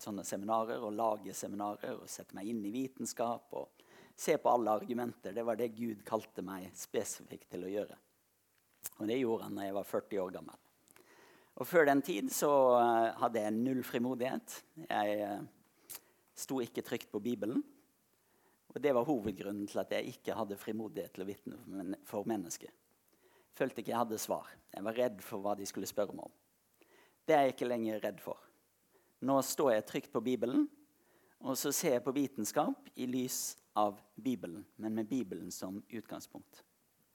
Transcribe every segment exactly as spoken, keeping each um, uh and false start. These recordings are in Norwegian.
sånne seminarer og lage seminarer og sette meg inn i vitenskap og se på alle argumenter. Det var det Gud kalte meg spesifikt til å gjøre. Og det gjorde han når jeg var førti år gammel. Og før den tid så uh, hadde jeg null frimodighet. Jeg uh, sto ikke trygt på Bibelen. Og det var hovedgrunnen til at jeg ikke hadde frimodighet til å vitne for mennesker. Jeg følte ikke jeg hadde svar. Jeg var redd for hva de skulle spørre meg om. Det er jeg ikke lenger redd for. Nå står jeg trygt på Bibelen, og så ser jeg på vitenskap i lys av Bibelen, men med Bibelen som utgangspunkt.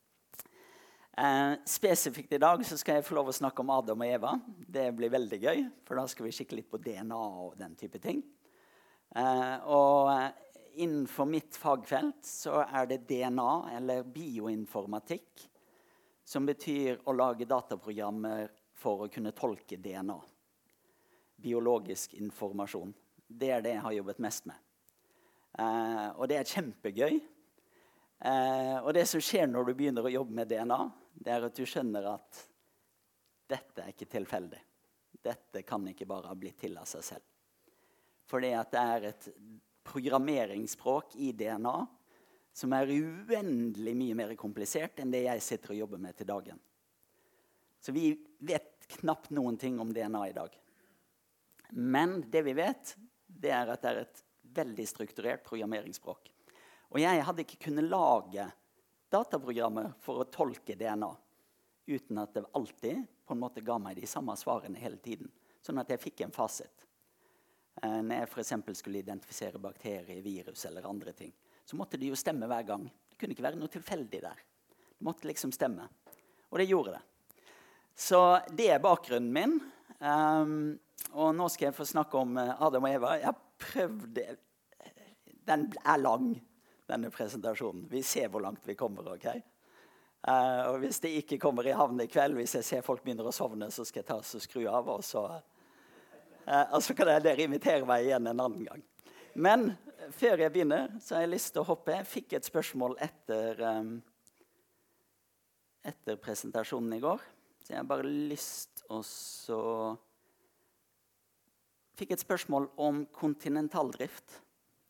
Eh, spesifikt i dag så skal jeg få lov å snakke om Adam og Eva. Det blir veldig gøy, for da skal vi kikke litt på D N A og den type ting. Eh, og innenfor mitt fagfelt så er det D N A, eller bioinformatikk, som betyr å lage dataprogrammer for å kunne tolke D N A. Biologisk informasjon. Det er det jeg har jobbet mest med. Eh, og det er kjempegøy. Eh, og det som skjer når du begynner å jobbe med D N A, det er at du skjønner at dette er ikke tilfeldig. Dette kan ikke bare ha blitt til av seg selv. Fordi at det er et programmeringsspråk i D N A som er uendelig mye mer komplisert enn det jeg sitter og jobber med til dagen. Så vi vet knapt noen ting om D N A i dag. Men det vi vet, det er at det er et veldig strukturert programmeringsspråk. Og jeg hadde ikke kunnet lage dataprogrammer for å tolke D N A uten at det alltid på en måte ga meg de samme svarene hele tiden. Sånn at jeg fikk en fasit. Eh, når jeg for eksempel skulle identifisere bakterier, virus eller andre ting, så måtte det jo stemme hver gang. Det kunne ikke være noe tilfeldig der. Det måtte liksom stemme. Og det gjorde det. Så det er bakgrunnen min. Um, og nå skal jeg få snakke om Adam og Eva. Jeg har prøvd det. Den er lang, denne presentasjonen. Vi ser hvor langt vi kommer, ok? Uh, og hvis det ikke kommer i havn i kveld, hvis jeg ser folk begynner å sovne, så skal jeg ta og skru av, og så, uh, og så kan jeg dere invitere meg igjen en annen gang. Men før jeg begynner, så har jeg lyst til å hoppe. Jeg fikk et spørsmål etter, um, etter presentasjonen i går. Så jeg har bare lyst å så... Fikk et spørsmål om kontinentaldrift.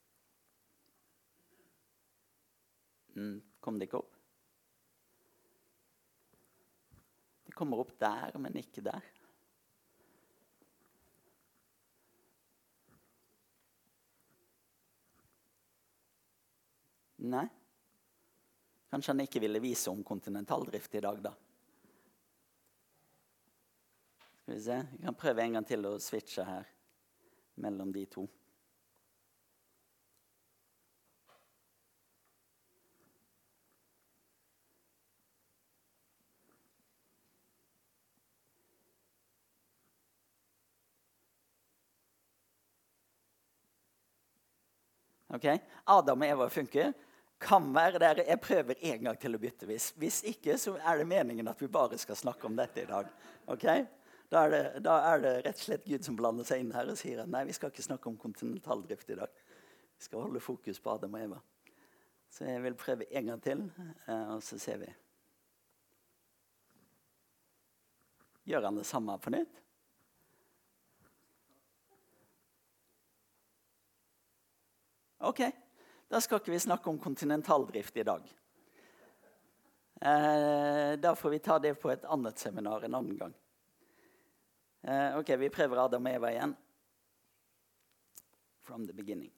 Mm, kom det ikke opp? Det kommer opp der, men ikke der. Nei. Kanskje han ikke ville vise om kontinentaldrift i dag, da. Skal vi se. Vi kan prøve en gang til å switche her mellom de to. Ok, Adam og Eva funker. Kan være der. Jeg prøver en gang til å bytte. Hvis, hvis ikke, så er det meningen at vi bare skal snakke om dette i dag. Ok? Da er, det, da er det rett og slett Gud som blander seg inn her og sier at nei, vi skal ikke snakke om kontinentaldrift i dag. Vi skal holde fokus på Adam og Eva. Så jeg vil prøve en gang til, og så ser vi. Gjør han det samme på nytt? Ok, da skal ikke vi snakke om kontinentaldrift i dag. Eh, da får vi ta det på et annet seminar en annen gang. Eh, ok, vi prøver Adam og Eva igjen. From the beginning.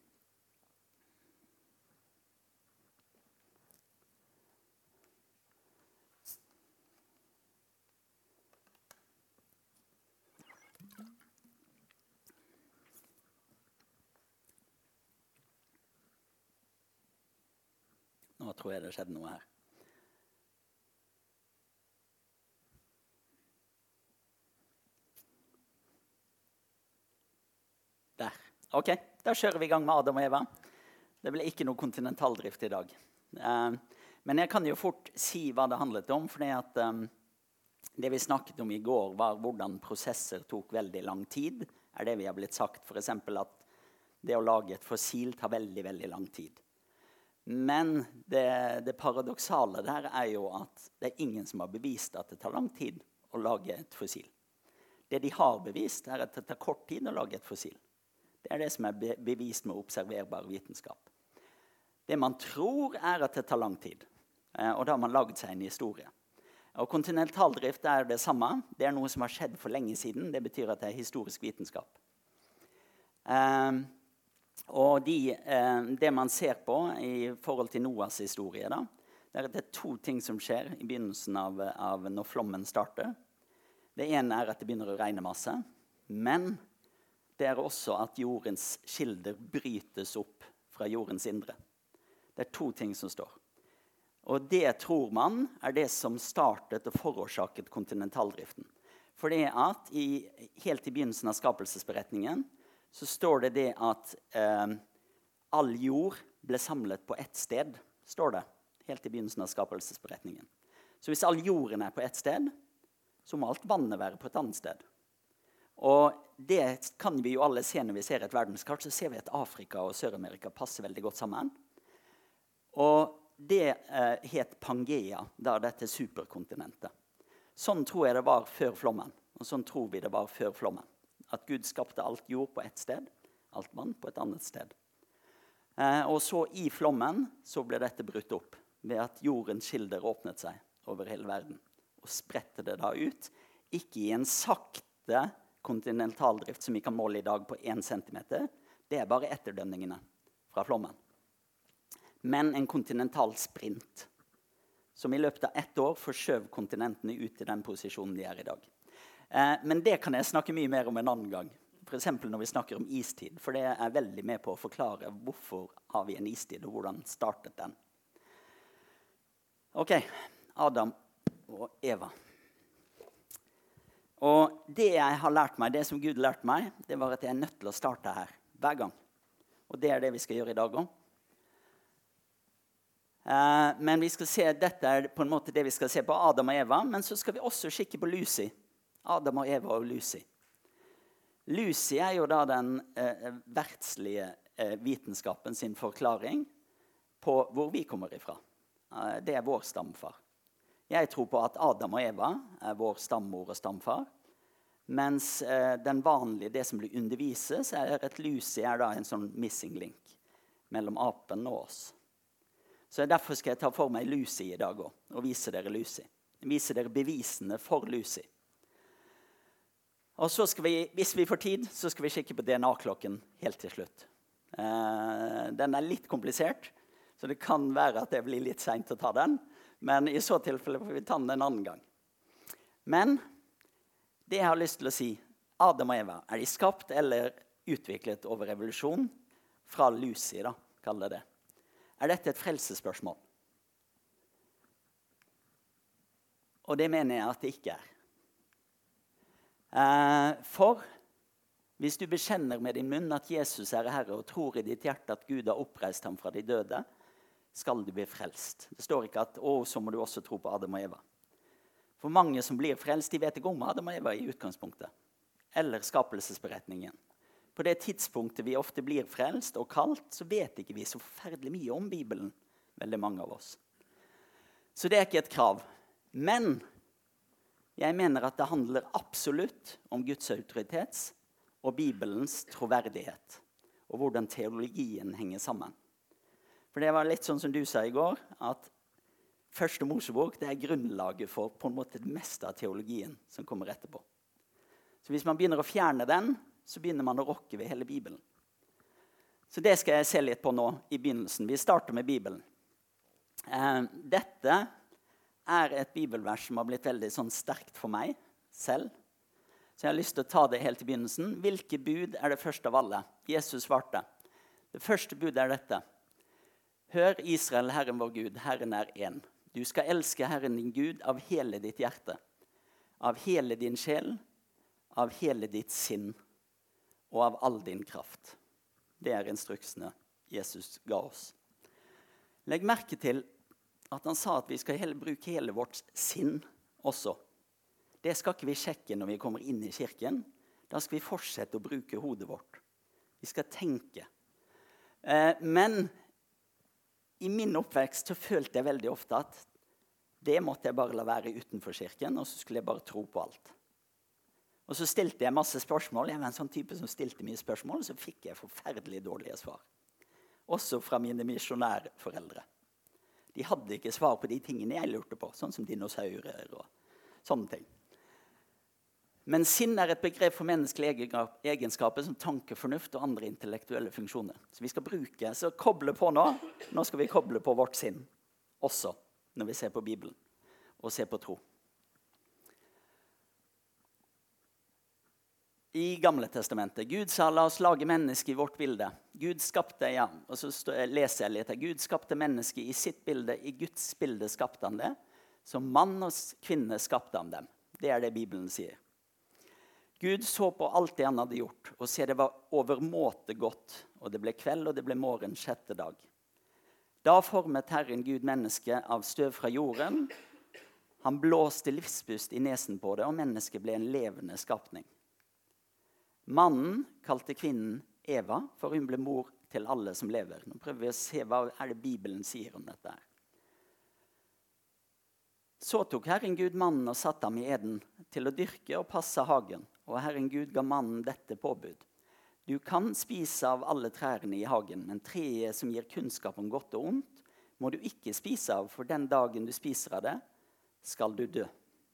Nå tror jeg det skjedde noe her. Der. Ok, da kjører vi i gang med Adam og Eva. Det ble ikke noe kontinentaldrift i dag. Uh, men jeg kan jo fort si hva det handlet om, fordi at um, det vi snakket om i går var hvordan prosesser tok veldig lang tid. Er det vi har blitt sagt, for eksempel at det å lage et fossil tar veldig, veldig lang tid. Men det, det paradoksale der er jo at det er ingen som har bevist at det tar lang tid å lage et fossil. Det de har bevist er at det tar kort tid å lage et fossil. Det er det som er be- bevist med observerbar vitenskap. Det man tror er at det tar lang tid, eh, og da har man laget seg en historie. Og kontinentaldrift er det samme. Det er noe som har skjedd for lenge siden. Det betyr at det er historisk vitenskap. Eh, og de, eh, det man ser på i forhold til Noahs historie, da, det er at det er to ting som skjer i begynnelsen av, av når flommen starter. Det ene er at det begynner å regne masse, men det er også at jordens kilder brytes opp fra jordens indre. Det er to ting som står. Og det tror man er det som startet og forårsaket kontinentaldriften. For det at i, helt i begynnelsen av skapelsesberetningen så står det det at eh, all jord ble samlet på ett sted, står det, helt i begynnelsen av skapelsesberetningen. Så hvis all jorden er på ett sted, så må alt vannet være på et annet sted. Og det kan vi jo alle se når vi ser et verdenskart, så ser vi at Afrika og Sør-Amerika passer veldig godt sammen. Og det eh, het Pangea, da dette superkontinentet. Sånn tror jeg det var før flommen, og sånn tror vi det var før flommen. At Gud skapte alt jord på ett sted, alt vann på et annet sted. Eh, og så i flommen så ble dette brutt opp, ved at jordens kilder åpnet seg over hele verden. Og spredte det da ut, ikke i en sakte kontinentaldrift som vi kan måle i dag på én centimeter. Det er bare etterdønningene fra flommen. Men en kontinental sprint, som i løpet av ett år forskjøv kontinentene ut til den posisjonen de er i dag. Eh, men det kan jeg snakke mye mer om en annen gang. For eksempel når vi snakker om istid, for det er veldig med på å forklare hvorfor har vi en istid, og hvordan startet den. Ok, Adam og Eva. Og det jeg har lært meg, det som Gud lærte meg, det var at jeg er nødt til å starte her hver gang. Og det er det vi skal gjøre i dag også. Uh, men vi skal se, dette er på en måte det vi skal se på Adam og Eva, men så skal vi også kikke på Lucy. Adam og Eva og Lucy. Lucy er jo da den uh, verdslige uh, vitenskapen sin forklaring på hvor vi kommer ifra. Uh, det er vår stamfar. Jeg tror på at Adam og Eva er vår stammor og stamfar, mens uh, den vanlige, det som blir undervises, er at Lucy er da en sånn missing link mellom apen og oss. Så derfor skal jeg ta for meg Lucy i dag også, og vise dere Lucy. Vise dere bevisene for Lucy. Og så skal vi, hvis vi får tid, så skal vi kikke på D N A-klokken helt til slutt. Eh, den er litt komplisert, så det kan være at det blir litt sent å ta den. Men i så tilfelle får vi ta den en annen gang. Men det jeg har lyst til å si, Adam og Eva, er de skapt eller utviklet over revolusjon? Fra Lucy, da, kaller det det. Er dette et frelsesspørsmål? Og det mener jeg at det ikke er. Eh, for hvis du bekjenner med din munn at Jesus er Herre, og tror i ditt hjerte at Gud har oppreist ham fra de døde, skal du bli frelst. Det står ikke at, å, så må du også tro på Adam og Eva. For mange som blir frelst, de vet ikke om Adam og Eva i utgangspunktet. Eller skapelsesberetningen. På det tidspunktet vi ofte blir frelst og kalt, så vet ikke vi så forferdelig mye om Bibelen, veldig mange av oss. Så det er ikke et krav. Men jeg mener at det handler absolutt om Guds autoritets og Bibelens troverdighet, og hvordan teologien henger sammen. For det var litt sånn som du sa i går, at første Mosebok, det er grunnlaget for på en måte det meste av teologien som kommer etterpå. Så hvis man begynner å fjerne den, så begynner man å rokke ved hele Bibelen. Så det skal jeg se litt på nå i begynnelsen. Vi starter med Bibelen. Eh, dette er et bibelvers som har blitt veldig sånn sterkt for meg selv. Så jeg har lyst til å ta det helt i begynnelsen. Hvilke bud er det første av alle? Jesus svarte. Det første budet er dette. Hør Israel, Herren vår Gud, Herren er en. Du skal elske Herren din Gud av hele ditt hjerte, av hele din sjel, av hele ditt sinn, og av all din kraft. Det er instruksene Jesus ga oss. Legg merke til at han sa at vi skal hele, bruke hele vårt sinn også. Det skal ikke vi sjekke når vi kommer inn i kirken. Da skal vi fortsette å bruke hodet vårt. Vi skal tenke. Eh, men i min oppvekst så følte jeg veldig ofte at det måtte jeg bare la være utenfor kirken, og så skulle jeg bare tro på alt. Og så stilte jeg masse spørsmål. Jeg var en sånn type som stilte mye spørsmål, og så fikk jeg forferdelig dårlige svar. Også fra mine misjonærforeldre. De hadde ikke svar på de tingene jeg lurte på, sånn som dinosaurer og sånne ting. Men sinn er et begrep for menneskelige egenskaper som tanke, fornuft og andre intellektuelle funksjoner. Så vi skal bruke, så koble på nå. Nå skal vi koble på vårt sinn også, når vi ser på Bibelen og ser på tro. I Gamle testamentet. Gud sa, la oss lage menneske i vårt bilde. Gud skapte, ja, og så leser jeg litt. Gud skapte menneske i sitt bilde, i Guds bilde skapte han det. Som mann og kvinne skapte han dem. Det er det Bibelen sier. Gud så på alt det han hadde gjort, og se det var overmåte godt, og det ble kveld, og det ble morgen sjette dag. Da formet Herren Gud menneske av støv fra jorden. Han blåste livspust i nesen på det, og mennesket ble en levende skapning. Mannen kalte kvinnen Eva, for hun ble mor til alle som lever. Nå prøver vi å se hva er det Bibelen sier om dette her. Så tok Herren Gud mannen og satte ham i Eden til å dyrke og passe hagen. Og Herren Gud ga mannen dette påbud. Du kan spise av alle trærne i hagen, men treet som gir kunnskap om godt og ondt, må du ikke spise av, for den dagen du spiser av det, skal du dø.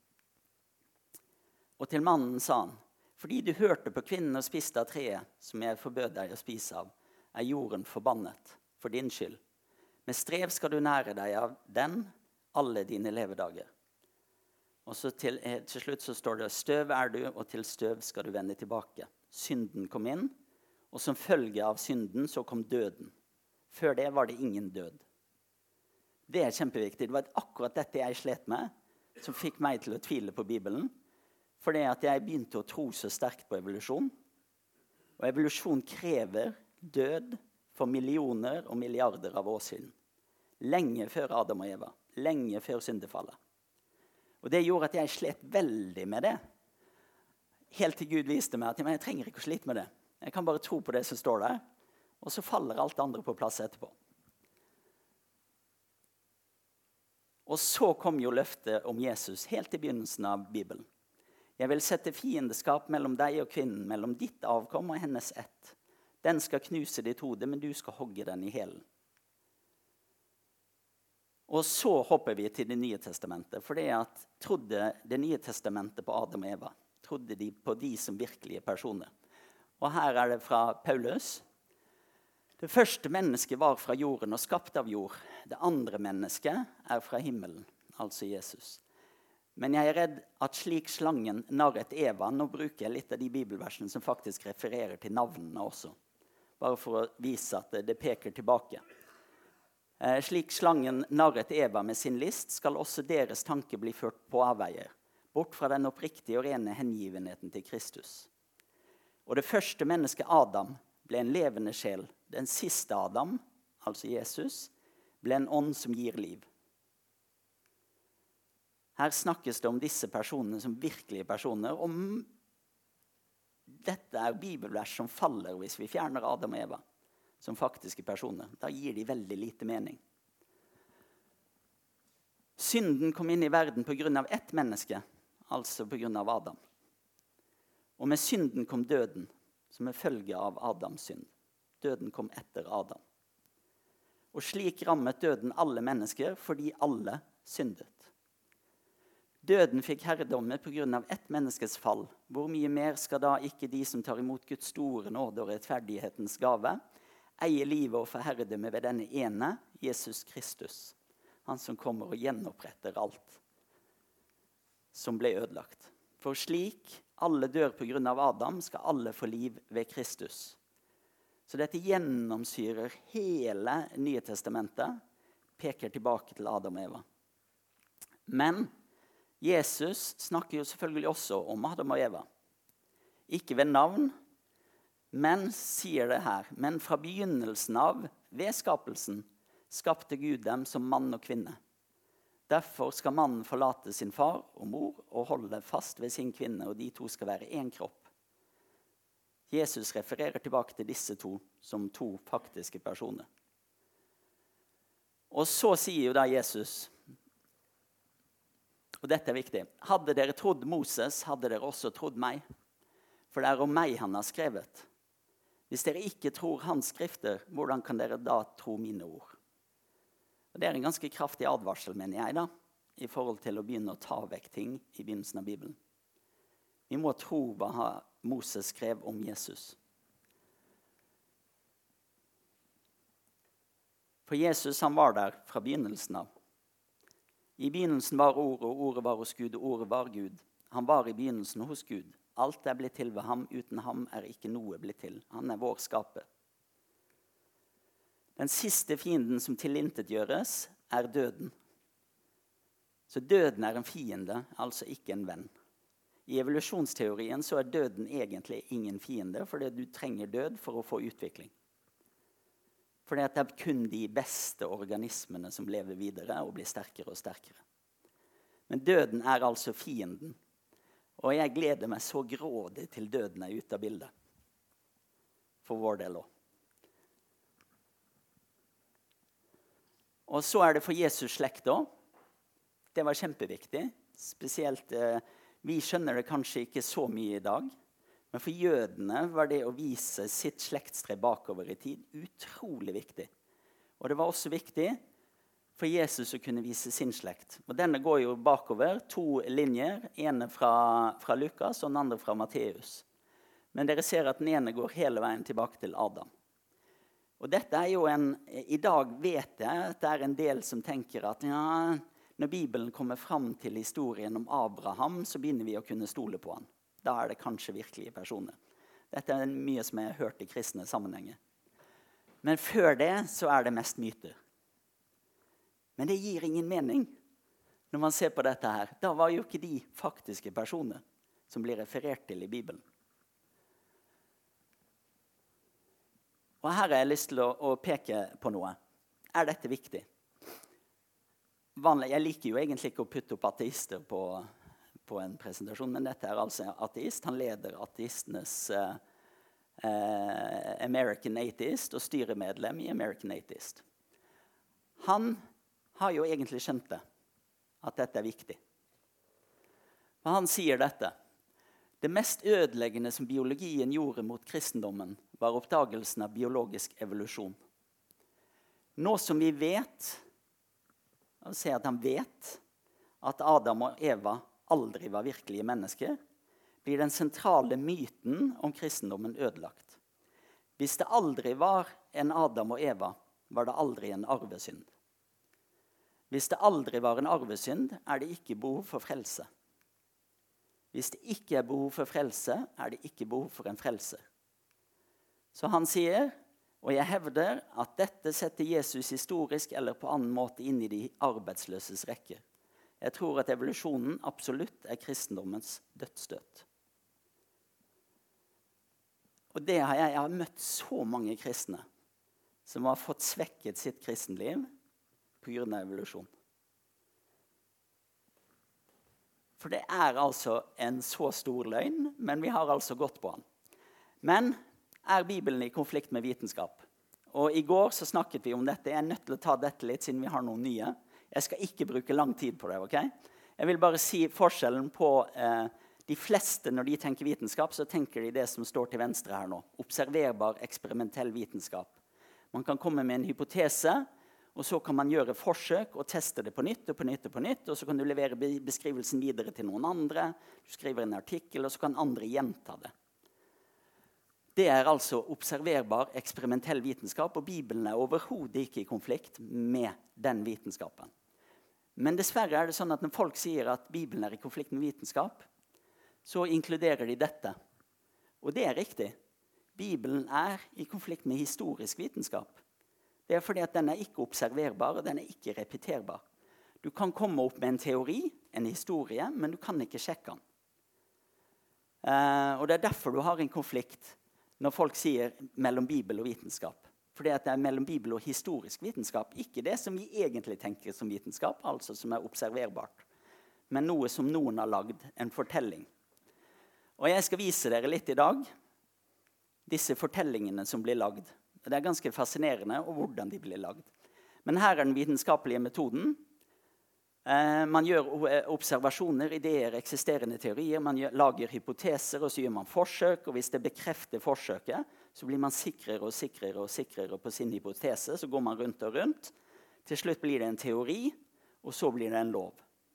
Og til mannen sa han, fordi du hørte på kvinnen og spiste av treet, som jeg forbød deg å spise av, er jorden forbannet for din skyld. Med strev skal du nære deg av den alle dine levedager. Og så til, til slutt så står det, støv er du, og til støv skal du vende tilbake. Synden kom inn, og som følge av synden så kom døden. Før det var det ingen død. Det er kjempeviktig. Det var akkurat dette jeg slet med, som fikk meg til å tvile på Bibelen. Fordi at jeg begynte å tro så sterkt på evolusjon. Og evolusjon krever død for millioner og milliarder av år siden. Lenge før Adam og Eva. Lenge før syndefallet. Og det gjorde at jeg slet veldig med det. Helt til Gud viste meg at jeg trenger ikke å slite med det. Jeg kan bare tro på det som står der. Og så faller alt andre på plass etterpå. Og så kom jo løftet om Jesus helt i begynnelsen av Bibelen. Jeg vil sette fiendeskap mellom deg og kvinnen, mellom ditt avkom og hennes ett. Den skal knuse ditt hode, men du skal hogge den i hælen. Og så hopper vi til Det nye testamentet, for det at trodde Det nye testamentet på Adam og Eva, trodde de på de som virkelige personer. Og her er det fra Paulus. Det første mennesket var fra jorden og skapt av jord. Det andre mennesket er fra himmelen, altså Jesus. Men jeg er redd at slik slangen narret Eva, nå bruker jeg litt av de bibelversene som faktisk refererer til navnene også, bare for å vise at det peker tilbake. Eh, slik slangen narret Eva med sin list, skal også deres tanke bli ført på avveier, bort fra den oppriktige og rene hengivenheten til Kristus. Og det første mennesket Adam ble en levende sjel. Den siste Adam, altså Jesus, ble en ånd som gir liv. Her snakkes det om disse personene som virkelige personer. Om dette er bibelvers som faller hvis vi fjerner Adam og Eva som faktiske personer. Da gir de veldig lite mening. Synden kom inn i verden på grunn av ett menneske, altså på grunn av Adam. Og med synden kom døden, som er følge av Adams synd. Døden kom etter Adam. Og slik rammet døden alle mennesker fordi alle syndet. Døden fikk herredomme på grunn av ett menneskes fall. Hvor mye mer skal da ikke de som tar imot Guds store nåde og rettferdighetens gave, eie livet og få herredømme ved denne ene, Jesus Kristus, han som kommer og gjenoppretter alt som ble ødelagt. For slik alle dør på grunn av Adam, skal alle få liv ved Kristus. Så dette gjennomsyrer hele Nye testamentet, peker tilbake til Adam og Eva. Men Jesus snakker jo selvfølgelig også om Adam og Eva. Ikke ved navn, men sier det her. Men fra begynnelsen av, ved skapelsen, skapte Gud dem som mann og kvinne. Derfor skal mannen forlate sin far og mor og holde fast ved sin kvinne, og de to skal være en kropp. Jesus refererer tilbake til disse to som to faktiske personer. Og så sier jo da Jesus, og dette er viktig, hadde dere trodd Moses, hadde dere også trodd meg. For det er om meg han har skrevet. Hvis dere ikke tror hans skrifter, hvordan kan dere da tro mine ord? Og det er en ganske kraftig advarsel, mener jeg, da, i forhold til å begynne å ta vekk ting i begynnelsen av Bibelen. Vi må tro hva Moses skrev om Jesus. For Jesus, han var der fra begynnelsen av. I begynnelsen var ordet, og ordet var hos Gud, og ordet var Gud. Han var i begynnelsen hos Gud. Alt er blitt til ved ham, uten ham er ikke noe blitt til. Han er vår skaper. Den siste fienden som tilintetgjøres, er døden. Så døden er en fiende, altså ikke en venn. I evolusjonsteorien så er døden egentlig ingen fiende, fordi du trenger død for å få utvikling. Fordi det er kun de beste organismene som lever videre og blir sterkere og sterkere. Men døden er altså fienden. Og jeg gleder meg så grådig til døden er ute av bildet. For vår del også. Og så er det for Jesus slekt også. Det var kjempeviktig. Spesielt, eh, vi skjønner det kanskje ikke så mye i dag. Men for jødene var det å vise sitt slektstre bakover i tid utrolig viktig. Og det var også viktig for Jesus å kunne vise sin slekt. Og denne går jo bakover, to linjer, ene fra, fra Lukas og den andre fra Matteus. Men dere ser at den ene går hele veien tilbake til Adam. Og dette er jo en, i dag vet jeg at det er en del som tenker at ja, når Bibelen kommer fram til historien om Abraham, så begynner vi å kunne stole på han. Da er det kanskje virkelige personer. Dette er mye som jeg har hørt i kristne sammenhenger. Men før det så er det mest myter. Men det gir ingen mening når man ser på dette her. Da var jo ikke de faktiske personer som blir referert til i Bibelen. Og her har jeg lyst til å, å peke på noe. Er dette viktig? Vanlig, jeg liker jo egentlig ikke å putte opp ateister på, på en presentasjon, men dette er altså ateist. Han leder ateistenes uh, uh, American Atheist og styremedlem i American Atheist. Han har jo egentlig skjønt det, at dette er viktig. Men han sier dette. Det mest ødeleggende som biologien gjorde mot kristendommen, var oppdagelsen av biologisk evolusjon. Nå som vi vet, og sier at han vet, at Adam og Eva aldri var virkelige mennesker, blir den sentrale myten om kristendommen ødelagt. Hvis det aldri var en Adam og Eva, var det aldri en arvesynd. Hvis det aldri var en arvesynd, er det ikke behov for frelse. Hvis det ikke er behov for frelse, er det ikke behov for en frelser. Så han sier, og jeg hevder, at dette setter Jesus historisk eller på annen måte inn i de arbeidsløses rekke. Jeg tror at evolusjonen absolutt er kristendommens dødsstøt. Og det har jeg, jeg har møtt så mange kristne som har fått svekket sitt kristenliv på grunn av evolusjon. For det er altså en så stor løgn, men vi har altså gått på den. Men er Bibelen i konflikt med vitenskap? Og i går så snakket vi om dette. Jeg er nødt til å ta dette litt, siden vi har noen nye. Jeg skal ikke bruke lang tid på det, ok? Jeg vil bare si forskjellen på eh, de fleste når de tenker vitenskap, så tenker de det som står til venstre her nå. Observerbar, eksperimentell vitenskap. Man kan komme med en hypotese, og så kan man gjøre forsøk og teste det på nytt og på nytt og på nytt, og så kan du levere beskrivelsen videre til noen andre. Du skriver en artikkel, og så kan andre gjenta det. Det er altså observerbar, eksperimentell vitenskap, og Bibelen er overhodet ikke i konflikt med den vitenskapen. Men dessverre er det sånn at når folk sier at Bibelen er i konflikt med vitenskap, så inkluderer de dette. Og det er riktig. Bibelen er i konflikt med historisk vitenskap. Det er fordi at den er ikke observerbar, og den er ikke repeterbar. Du kan komme opp med en teori, en historie, men du kan ikke sjekke den. Uh, og det er derfor du har en konflikt når folk sier mellom Bibel og vitenskap. Fordi at det er mellom Bibel og historisk vitenskap, ikke det som vi egentlig tenker som vitenskap, altså som er observerbart, men noe som noen har lagd, en fortelling. Og jeg skal vise dere litt i dag, disse fortellingene som blir lagd. Det er ganske fascinerende og hvordan de blir lagd. Men her er den vitenskapelige metoden. Eh, man gjør observasjoner, ideer, eksisterende teorier, man gjør, lager hypoteser, og så gjør man forsøk, og hvis det bekrefter forsøket, så blir man sikrere og sikrere og sikrere på sin hypotese, så går man rundt og rundt. Til slutt blir det en teori, og så blir det en lov.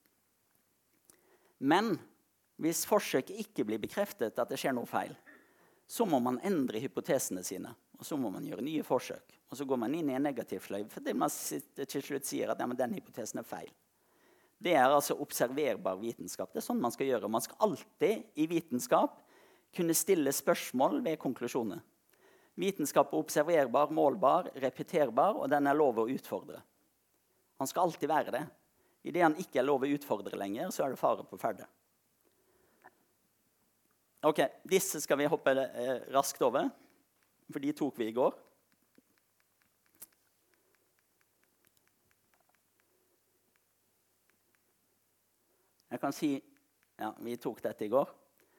Men hvis forsøket ikke blir bekreftet at det skjer noe feil, så må man endre hypotesene sine, og så må man gjøre nye forsøk. Og så går man inn i en negativ sløyf, fordi man til slutt sier at ja, men den hypotesen er feil. Det er altså observerbar vitenskap. Det er sånn man skal gjøre. Man skal alltid i vitenskap kunne stille spørsmål ved konklusjoner. Vitenskap er observerbar, målbar, repeterbar, og den er lov å utfordre. Han skal alltid være det. I det han ikke er lov å utfordre lenger, så er det fare på ferde. Ok, disse skal vi hoppe eh, raskt over, for de tok vi i går. Jeg kan si, ja, vi tok dette i går.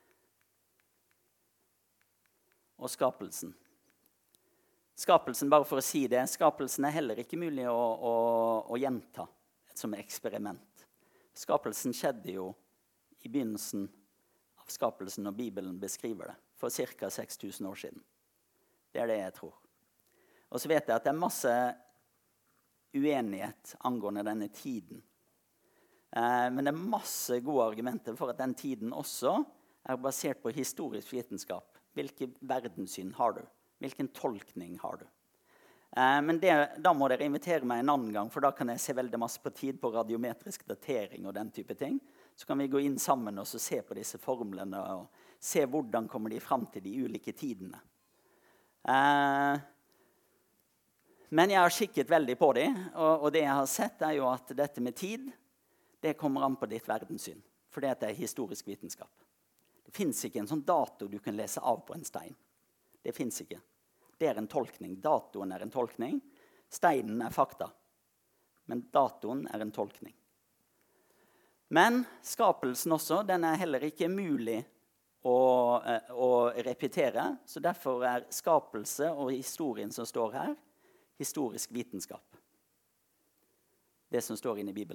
Og skapelsen. Skapelsen, bare for å si det, skapelsen er heller ikke mulig å, å, å gjenta som eksperiment. Skapelsen skjedde jo i begynnelsen av skapelsen når Bibelen beskriver det, for ca. seks tusen år siden. Det er det jeg tror. Og så vet jeg at det er masse uenighet angående denne tiden. Eh, men det er masse gode argumenter for at den tiden også er basert på historisk vitenskap. Hvilken verdenssyn har du? Hvilken tolkning har du? Eh, men det, da må dere invitere meg en annen gang, for da kan jeg se veldig masse på tid på radiometrisk datering og den type ting. Så kan vi gå inn sammen og se på disse formlene og se hvordan kommer de frem til de ulike tidene. Eh, men jeg har kikket veldig på dem, og, og det jeg har sett er jo at dette med tid, det kommer an på ditt verdenssyn, for det er historisk vitenskap. Det finnes ikke en sånn dato du kan lese av på en stein. Det finnes ikke. Det er en tolkning. Datoen er en tolkning. Steinen er fakta. Men datoen er en tolkning. Men skapelsen også, den er heller ikke mulig å, å repetere. Så derfor er skapelse og historien som står her, historisk vitenskap. Det som står inne i Bibelen.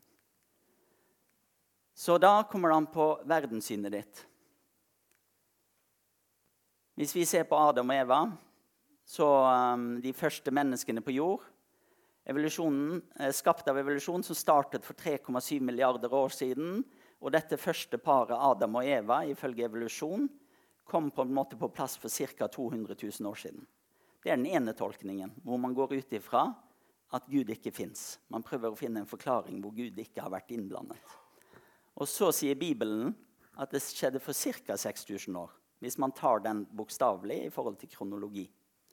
Så da kommer det an på verdenssynet ditt. Hvis vi ser på Adam og Eva, så um, de første menneskene på jord, evolusjonen er skapt av evolusjon som startet for tre komma syv milliarder år siden, og dette første paret Adam og Eva, ifølge evolusjon, kom på en måte på plass for ca. to hundre tusen år siden. Det er den ene tolkningen, hvor man går ut ifra at Gud ikke finnes. Man prøver å finne en forklaring hvor Gud ikke har vært innblandet. Og så sier Bibelen at det skjedde for ca. seks tusen år, hvis man tar den bokstavelig i forhold til kronologi.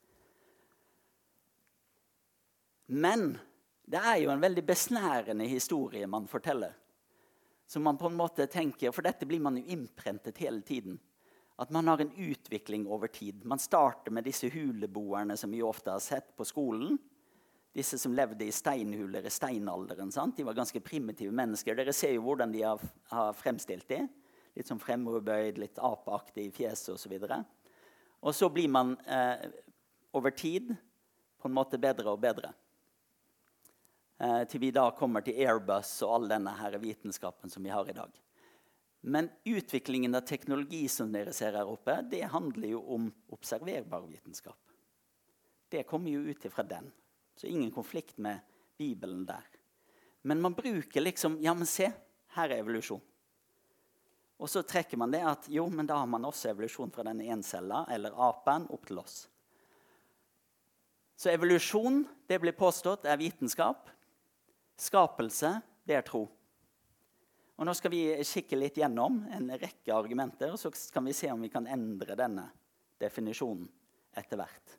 Men det er jo en veldig besnærende historie man forteller. Så man på en måte tenker, for dette blir man jo innprentet hele tiden, at man har en utvikling over tid. Man starter med disse huleboerne som vi ofte har sett på skolen. Disse som levde i steinhuler i steinalderen. Sant? De var ganske primitive mennesker. Dere ser jo hvordan de har, har fremstilt de. Litt sånn fremoverbøyd, litt apeaktig i fjeset og så videre. Og så blir man eh, over tid på en måte bedre og bedre. Eh, til vi da kommer til Airbus og all denne her vitenskapen som vi har i dag. Men utviklingen av teknologi som dere ser her oppe, det handler jo om observerbar vitenskap. Det kommer jo ut ifra den. Så ingen konflikt med Bibelen der. Men man bruker liksom, ja men se, her er evolusjon. Og så trekker man det at, jo, men da har man også evolusjon fra denne encella, eller apen, opp til oss. Så evolusjon, det blir påstått, er vitenskap. Skapelse, det er tro. Og nå skal vi kikke litt gjennom en rekke argumenter, og så kan vi se om vi kan endre denne definisjonen etter hvert.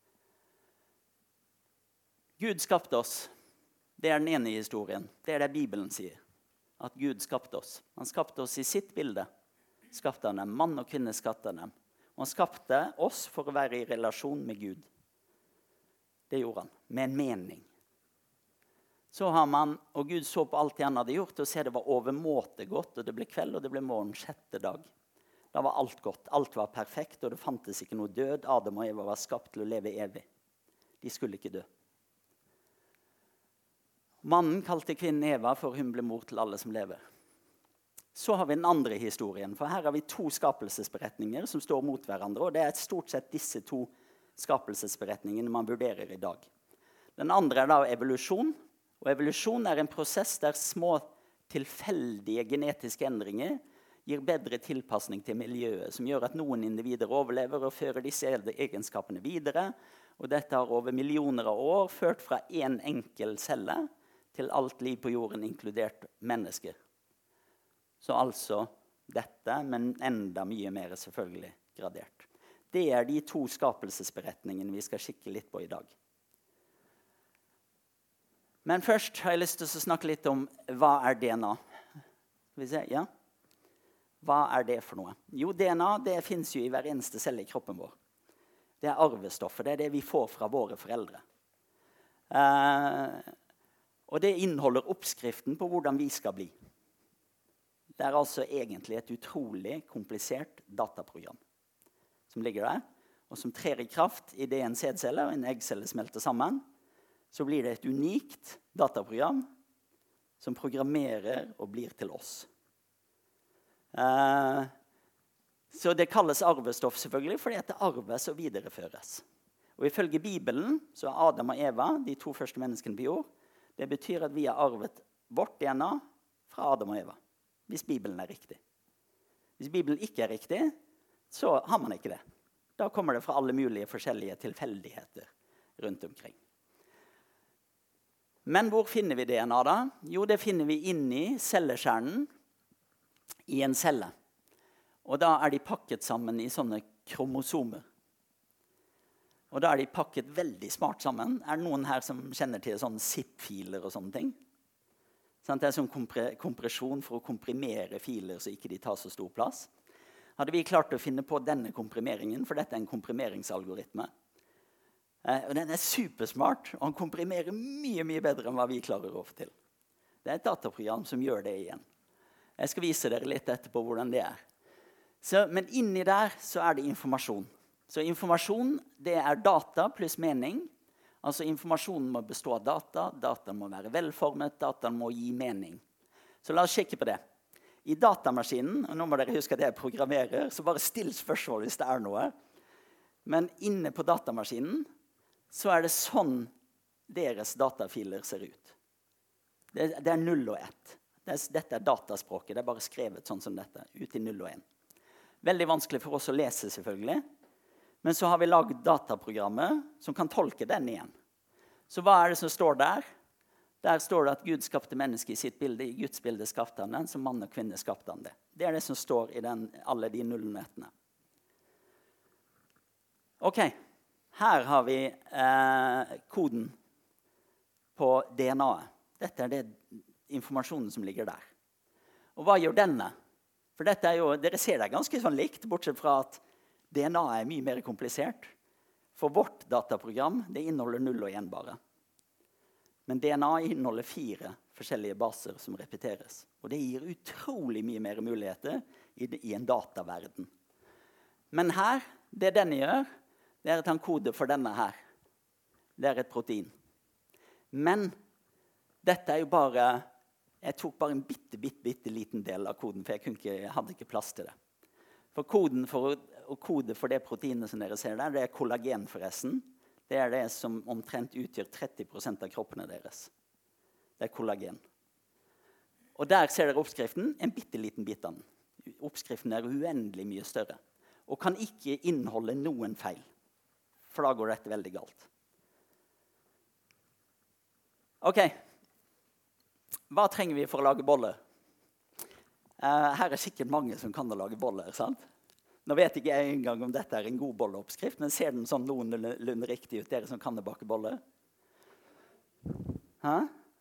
Gud skapte oss. Det er den ene historien. Det er det Bibelen sier. At Gud skapte oss. Han skapte oss i sitt bilde. Skapte han dem. Mann og kvinne skapte dem. Og han skapte oss for å være i relasjon med Gud. Det gjorde han. Med en mening. Så har man, og Gud så på alt det han hadde gjort, og se det var overmåte godt, og det ble kveld, og det ble morgen sjette dag. Da var alt godt. Alt var perfekt, og det fantes ikke noe død. Adam og Eva var skapt til å leve evig. De skulle ikke dø. Mannen kalte kvinnen Eva, for hun ble mor til alle som lever. Så har vi den andre historien, for her har vi to skapelsesberetninger som står mot hverandre, og det er stort sett disse to skapelsesberetningene man vurderer i dag. Den andre er da evolusjon, og evolusjon er en prosess der små tilfeldige genetiske endringer gir bedre tilpassning til miljøet, som gjør at noen individer overlever og fører disse egenskapene videre, og dette har over millioner av år ført fra en enkel celle til alt liv på jorden, inkludert mennesker. Så altså dette, men enda mye mer selvfølgelig gradert. Det er de to skapelsesberetningene vi skal kikke litt på i dag. Men først har jeg lyst til å snakke litt om hva er D N A. Skal vi se, ja? Hva er det for noe? Jo, D N A det finnes jo i hver eneste celle i kroppen vår. Det er arvestoffer, det er det vi får fra våre foreldre. Eh, og det inneholder oppskriften på hvordan vi skal bli. Det er altså egentlig et utrolig komplisert dataprogram som ligger der, og som trer i kraft i det en sædcelle og en eggcelle smelter sammen. Så blir det et unikt dataprogram som programmerer og blir til oss. Eh, så det kalles arvestoff selvfølgelig, fordi det arves og videreføres. Og ifølge Bibelen så er Adam og Eva, de to første menneskene på jord, det betyr at vi har arvet vårt D N A fra Adam og Eva, hvis Bibelen er riktig. Hvis Bibelen ikke er riktig, så har man ikke det. Da kommer det fra alle mulige forskjellige tilfeldigheter rundt omkring. Men hvor finner vi D N A da? Jo, det finner vi inni cellekjernen i en celle. Og da er de pakket sammen i sånne kromosomer. Og da er de pakket veldig smart sammen. Er det noen her som kjenner til sånne zip-filer og sånne ting? Sånn, det er sånn kompre- kompresjon for å komprimere filer så ikke de tar så stor plass. Hadde vi klart å finne på denne komprimeringen, for dette er en komprimeringsalgoritme. Eh, og den er supersmart, og han komprimerer mye, mye bedre enn hva vi klarer å få til. Det er et dataprogram som gjør det igjen. Jeg skal vise dere litt etterpå hvordan det er. Så, men inni der så er det informasjon. Så informasjon det er data pluss mening. Altså informasjonen må bestå av data, dataen må være velformet, dataen må gi mening. Så la oss kikke på det. I datamaskinen, og nå må dere huske at jeg programmerer, så bare still spørsmål hvis det er noe. Men inne på datamaskinen så er det sånn deres datafiler ser ut. Det, det er null og ett. Det er, dette er dataspråket, det er bare skrevet sånn som dette, ut i null og en. Veldig vanskelig for oss å lese selvfølgelig, men så har vi laget dataprogrammet som kan tolke den igjen. Så hva er det som står der? Der står det at Gud skapte mennesket i sitt bilde, i Guds bilde skapte han den, som mann og kvinne skapte han det. Det er det som står i den, alle de nullnettene. Ok, her har vi eh, koden på D N A-et. Dette er det informasjonen som ligger der. Og hva gjør denne? For dette er jo, dere ser det ganske sånn likt, bortsett fra at D N A er mye mer komplisert. For vårt dataprogram, det inneholder null og en bare. Men D N A inneholder fire forskjellige baser som repeteres. Og det gir utrolig mye mer muligheter i, i en dataverden. Men her, det denne gjør, det er at han koder for denne her. Det er et protein. Men dette er jo bare, jeg tok bare en bitte, bitte, bitte liten del av koden, for jeg, kunne ikke, jeg hadde ikke plass til det. For koden for å, å kode for det proteinet som dere ser der, det er kollagen forresten. Det er det som omtrent utgjør tretti prosent av kroppene deres. Det er kollagen. Og der ser dere oppskriften, en bitte liten bit av den. Oppskriften er uendelig mye større, og kan ikke inneholde noen feil. For da går dette veldig galt. Ok. Hva trenger vi for å lage boller? Uh, her er sikkert mange som kan å lage boller, sant? Nå vet ikke jeg engang om dette er en god bolleoppskrift, men ser den sånn noenlunde riktig ut, dere som kan å bake boller? Hæ?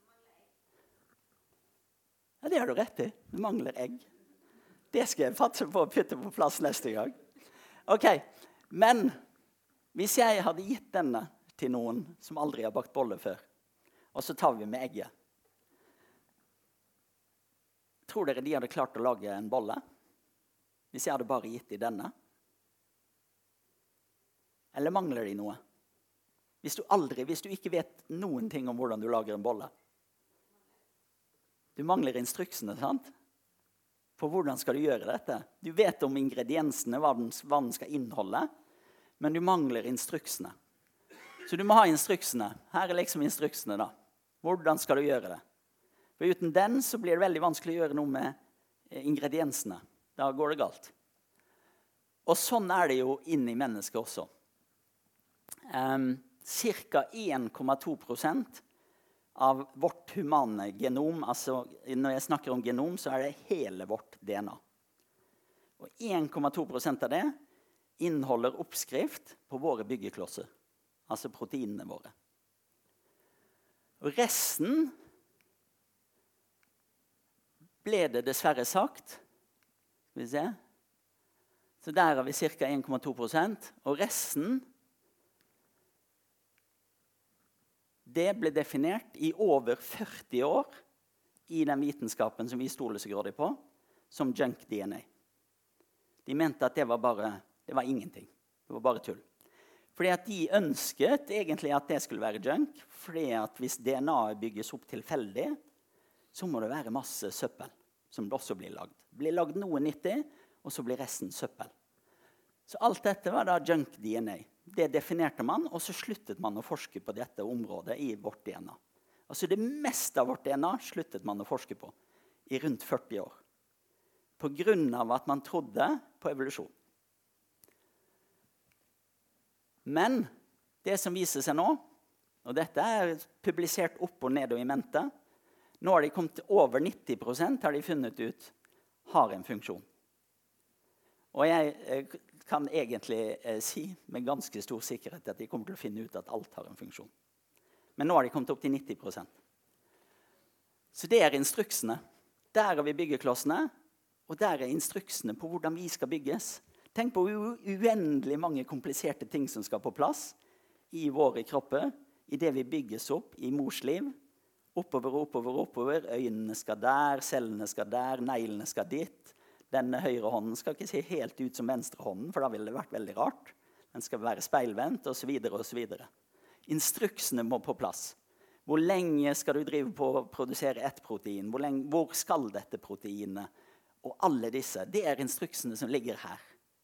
Ja, det har du rett i. Det mangler egg. Det skal jeg fatte på å putte på plass neste gang. Ok, men hvis jeg hadde gitt denne til noen som aldri har bakt boller før, og så tar vi med egget, tror dere de hadde klart å lage en bolle? Hvis jeg hadde bare gitt de denne? Eller mangler de noe? Hvis du aldri, hvis du ikke vet noen ting om hvordan du lager en bolle, Du mangler instruksene, sant? For hvordan skal du gjøre dette? Du vet om ingrediensene, hva den, hva den skal inneholde, men du mangler instruksene. Så du må ha instruksene. Her er liksom instruksene da. Hvordan skal du gjøre det? For uten den så blir det veldig vanskelig å gjøre noe med ingrediensene. Da går det galt. Og sånn er det jo inne i mennesket også. Um, cirka en komma to prosent av vårt humane genom, altså når jeg snakker om genom, så er det hele vårt D N A. Og en komma to prosent av det inneholder oppskrift på våre byggeklosser, altså proteinene våre. Og resten ble det dessverre sagt, skal vi se, så der har vi cirka en komma to prosent, og resten, det ble definert i over førti år i den vitenskapen som vi stoler så grådig på, som junk D N A. De mente at det var bare, det var ingenting. Det var bare tull. Fordi at de ønsket egentlig at det skulle være junk, fordi at hvis D N A bygges opp tilfeldig, så må det være masse søppel som det også blir lagd. Det blir lagd noe nyttig, og så blir resten søppel. Så alt dette var da junk D N A. Det definerte man, og så sluttet man å forske på dette området i vårt D N A. Altså det meste av vårt D N A sluttet man å forske på i rundt førti år. På grunn av at man trodde på evolusjon. Men det som viser seg nå, og dette er publisert opp og ned og i mente, nå har de kommet til over nitti prosent har de funnet ut har en funksjon. Og jeg eh, kan egentlig eh, si med ganske stor sikkerhet at de kommer til å finne ut at alt har en funksjon. Men nå har de kommet opp til nitti prosent. Så det er instruksene. Der har vi byggeklossene, og der er instruksene på hvordan vi skal bygges. Tenk på uendelig mange kompliserte ting som skal på plass i våre kropper, i det vi bygges opp i mors liv. Oppover, oppover, oppover. Øynene skal der, cellene skal der, neglene skal dit. Denne høyre hånden skal ikke se helt ut som venstre hånden, for da ville det vært veldig rart. Den skal være speilvendt, og så videre, og så videre. Instruksene må på plass. Hvor lenge skal du drive på å produsere ett protein? Hvor, lenge, hvor skal dette proteinet? Og alle disse, det er instruksene som ligger her.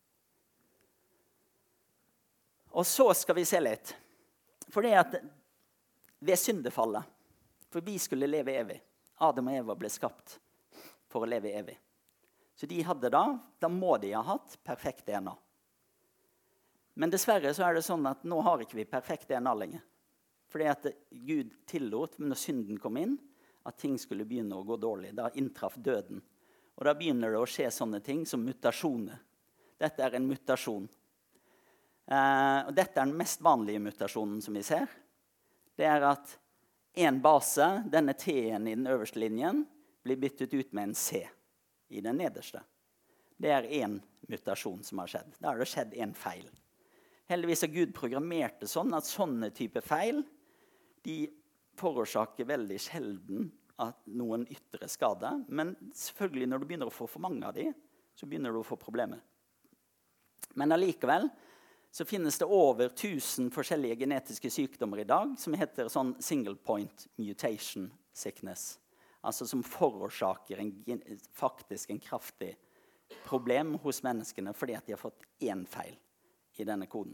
Og så skal vi se litt. For det at ved syndefallet, for vi skulle leve evig. Adam og Eva ble skapt for å leve evig. Så de hadde da, da må de ha hatt perfekt D N A. Men dessverre så er det sånn at nå har ikke vi perfekt D N A lenger. Fordi at Gud tillot, når synden kom inn, at ting skulle begynne å gå dårlig. Da inntraff døden. Og da begynner det å skje sånne ting som mutasjoner. Dette er en mutasjon. Eh, og dette er den mest vanlige mutasjonen som vi ser. Det er at en base, denne T-en i den øverste linjen, blir byttet ut med en C i den nederste. Det er en mutasjon som har skjedd. Da har det skjedd en feil. Heldigvis har Gud programmert det sånn at sånne type feil, de forårsaker veldig sjelden at noen ytre skade. Men selvfølgelig når du begynner å få for mange av de, så begynner du å få problemer. Men allikevel så finnes det over tusen forskjellige genetiske sykdommer i dag som heter sånn single point mutation sickness. Altså som forårsaker en, faktisk en kraftig problem hos menneskene fordi at de har fått én feil i denne koden.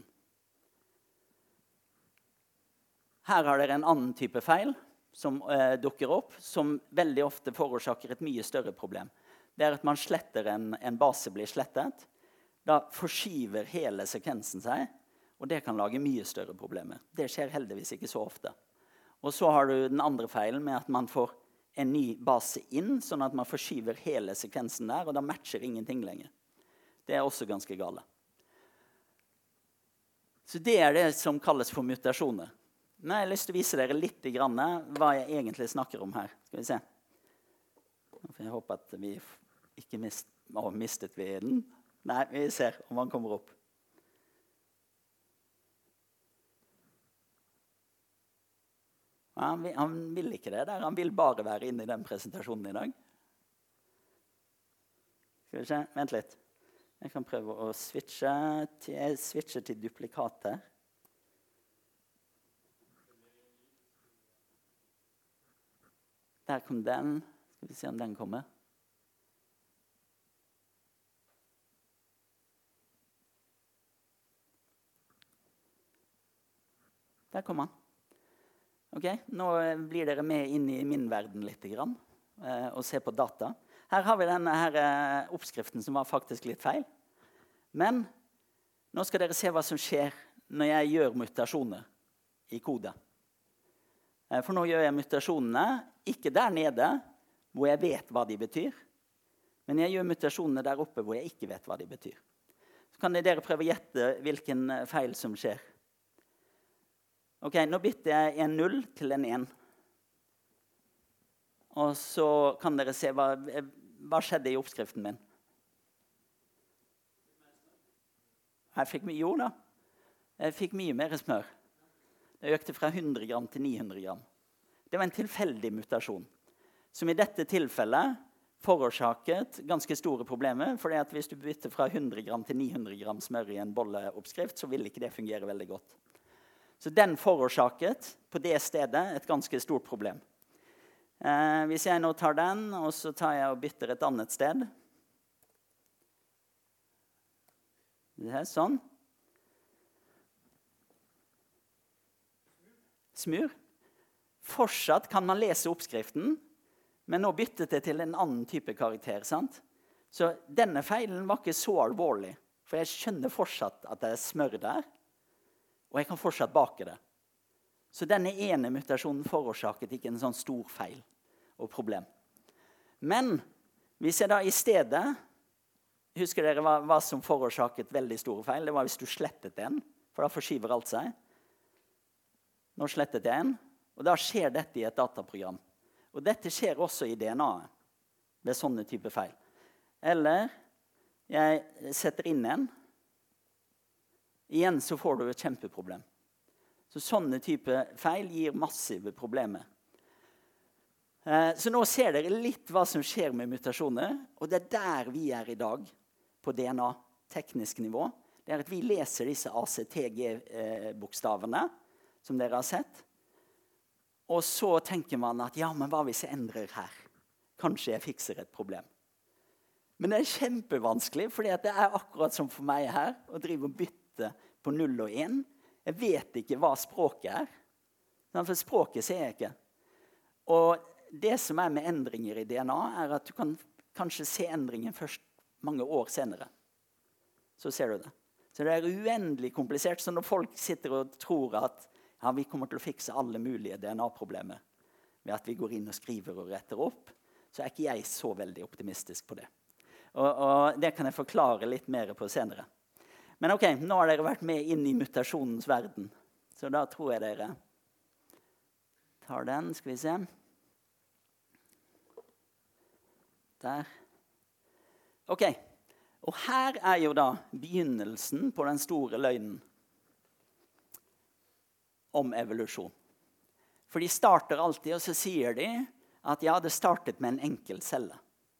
Her har dere en annen type feil som eh, dukker opp, som veldig ofte forårsaker et mye større problem. Det er at man sletter en, en base blir slettet. Da forskyver hele sekvensen seg, og det kan lage mye større problemer. Det skjer heldigvis ikke så ofte. Og så har du den andre feilen med at man får en ny base inn, sånn at man forskyver hele sekvensen der, og da matcher ingenting lenger. Det er også ganske gale. Så det er det som kalles for mutasjoner. Men jeg har lyst til å vise dere litt grann hva jeg egentlig snakker om her. Skal vi se. Jeg håper at vi ikke mist, å, mistet vi den. Nei, vi ser om han kommer opp. Han vil, han vil ikke det der. Han vil bare være inne i den presentasjonen i dag. Skal vi se, vent litt. Jeg kan prøve å switche til, jeg switcher til duplikat her. Der kom den. Skal vi se om den kommer. Der kom han. Ok, nå blir dere med inn i min verden litt grann, eh, og se på data. Her har vi denne her, eh, oppskriften som var faktisk litt feil. Men nå skal dere se hva som skjer når jeg gjør mutasjoner i kode. Eh, for nå gjør jeg mutasjonene ikke der nede hvor jeg vet hva de betyr, men jeg gjør mutasjonene der oppe hvor jeg ikke vet hva de betyr. Så kan dere prøve å gjette hvilken feil som skjer. Ok, nå bytter jeg en null til en en. Og så kan dere se hva, hva skjedde i oppskriften min. Jeg fikk, jo da, jeg fikk mye mer smør. Det økte fra hundre gram til ni hundre gram. Det var en tilfeldig mutasjon, som i dette tilfellet forårsaket ganske store problemer, fordi at hvis du bytter fra hundre gram til ni hundre gram smør i en bolleoppskrift, så vil ikke det fungere veldig godt. Så den forårsaket på det stedet et ganske stort problem. Eh, hvis jeg nå tar den, og så tar jeg og bytter et annet sted. Det er sånn. Smur. Fortsatt kan man lese oppskriften, men nå byttet det til en annen type karakter, sant? Så denne feilen var ikke så alvorlig, for jeg skjønner fortsatt at det er smør der, og jeg kan fortsatt bake det. Så denne ene mutasjonen forårsaket ikke en sånn stor feil og problem. Men hvis jeg da i stedet, husker dere hva, hva som forårsaket veldig store feil? Det var hvis du slettet en, for da forskyver alt seg. Nå slettet jeg en, og da skjer dette i et dataprogram. Og dette skjer også i D N A-et, ved sånne type feil. Eller jeg setter inn en, igjen så får du et kjempeproblem. Så sånne type feil gir massive problemer. Eh, så nå ser dere litt hva som skjer med mutasjoner, og det er der vi er i dag på D N A, teknisk nivå. Det er at vi leser disse A C T G-bokstavene, som dere har sett. Og så tenker man at, ja, men hva hvis jeg endrer her? Kanskje jeg fikser et problem. Men det er kjempevanskelig, fordi det er akkurat som for meg her, å drive og bytte på null og en. Jeg vet ikke hva språket er. For språket ser jeg ikke. Og det som er med endringer i D N A, er at du kan kanskje se endringen først mange år senere. Så ser du det. Så det er uendelig komplisert. Så når folk sitter og tror at ja, vi kommer til å fikse alle mulige D N A-problemer ved at vi går inn og skriver og retter opp, så er ikke jeg så veldig optimistisk på det. Og, og det kan jeg forklare litt mer på senere. Men ok, nå har dere vært med inn i mutasjonens verden. Så da tror jeg dere tar den, skal vi se. Der. Ok, og her er jo da begynnelsen på den store løgnen om evolusjon. For de starter alltid, og så sier de at ja, det startet med en enkel celle.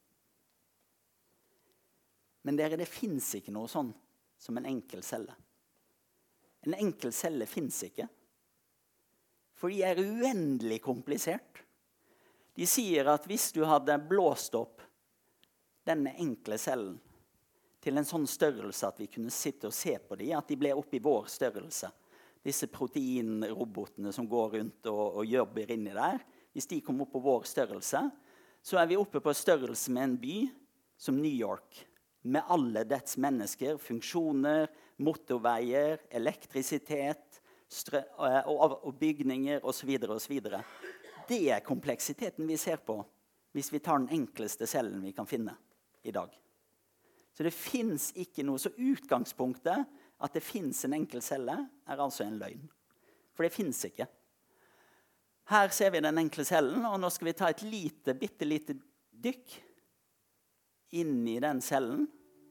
Men dere, det finnes ikke noe sånn som en enkel celle. En enkel celle finnes ikke. For de er uendelig komplisert. De sier at hvis du hadde blåst opp denne enkle cellen til en sånn størrelse at vi kunne sitte og se på dem, at de ble opp i vår størrelse, disse proteinrobotene som går rundt og, og jobber inni der, hvis de kom opp på vår størrelse, så er vi oppe på størrelse med en by som New York, med alle dets mennesker, funksjoner, motorveier, elektrisitet, strø, og, og bygninger osv. osv. Det er kompleksiteten vi ser på hvis vi tar den enkleste cellen vi kan finne i dag. Så det finnes ikke noe, så utgangspunktet at det finnes en enkel celle er altså en løgn. For det finnes ikke. Her ser vi den enkle cellen, og nå skal vi ta et lite, bitte lite dykk inn i den cellen.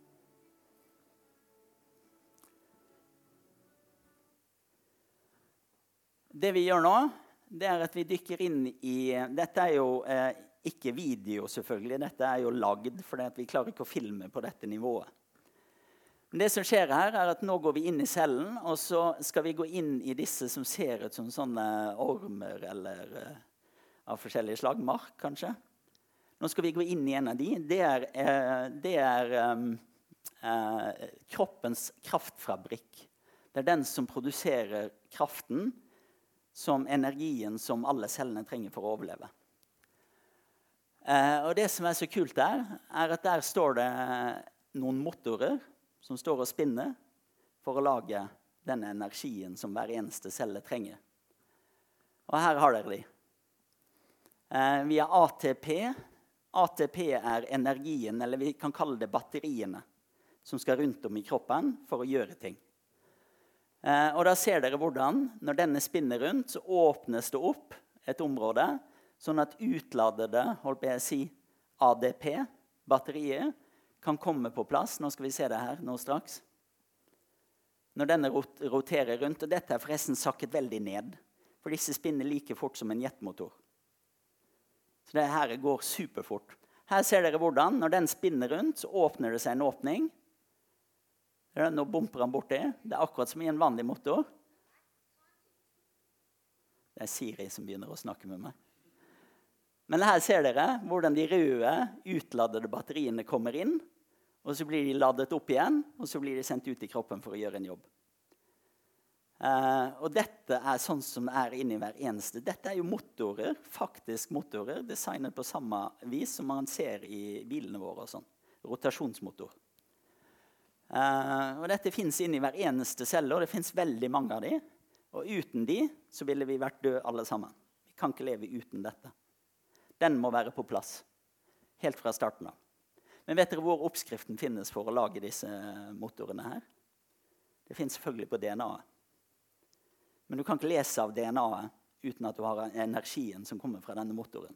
Det vi gjør nå, det er at vi dykker inn i, dette er jo eh, ikke video selvfølgelig, dette er jo lagd, for vi klarer ikke å filme på dette nivået. Men det som skjer her er at nå går vi inn i cellen, og så skal vi gå inn i disse som ser ut som sånne ormer, eller eh, av forskjellige slag, mark kanskje. Nå skal vi gå inn i en av de. Det er, eh, det er um, eh, kroppens kraftfabrikk. Det er den som produserer kraften som energien som alle cellene trenger for å overleve. Eh, og det som er så kult der, er at der står det noen motorer som står og spinner for å lage denne energien som hver eneste celle trenger. Og her har dere de. Eh, vi har A T P. A T P er energien, eller vi kan kalle det batteriene, som skal rundt om i kroppen for å gjøre ting. Eh, og da ser dere hvordan, når denne spinner rundt, så åpnes det opp et område, sånn at utladede, holdt jeg å si, A D P, batteriet, kan komme på plass. Nå skal vi se det her nå straks. Når denne rot roterer rundt, og dette er forresten sakket veldig ned, for disse spinner like fort som en jetmotor. Så det her går superfort. Her ser dere hvordan, når den spinner rundt, så åpner det seg en åpning. Nå bumper han borti. Det er akkurat som i en vanlig motor. Det er Siri som begynner å snakke med meg. Men her ser dere hvordan de røde utladede batteriene kommer inn, og så blir de ladet opp igjen, og så blir de sendt ut i kroppen for å gjøre en jobb. Uh, og dette er sånn som er inni hver eneste. Dette er jo motorer, faktisk motorer, designet på samme vis som man ser i bilene våre og sånn. Rotasjonsmotor. Uh, og dette finnes inni hver eneste celle, og det finnes veldig mange av de. Og uten de, så ville vi vært døde alle sammen. Vi kan ikke leve uten dette. Den må være på plass, helt fra starten av. Men vet dere hvor oppskriften finnes for å lage disse motorene her? Det finnes selvfølgelig på D N A-et. Men du kan ikke lese av D N A-et uten at du har energien som kommer fra denne motoren.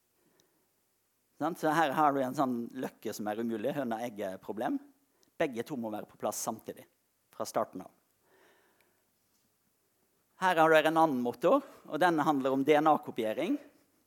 Så her har du en sånn løkke som er umulig, høna-egg-problem. Begge to må være på plass samtidig, fra starten av. Her har du en annen motor, og denne handler om D N A-kopiering.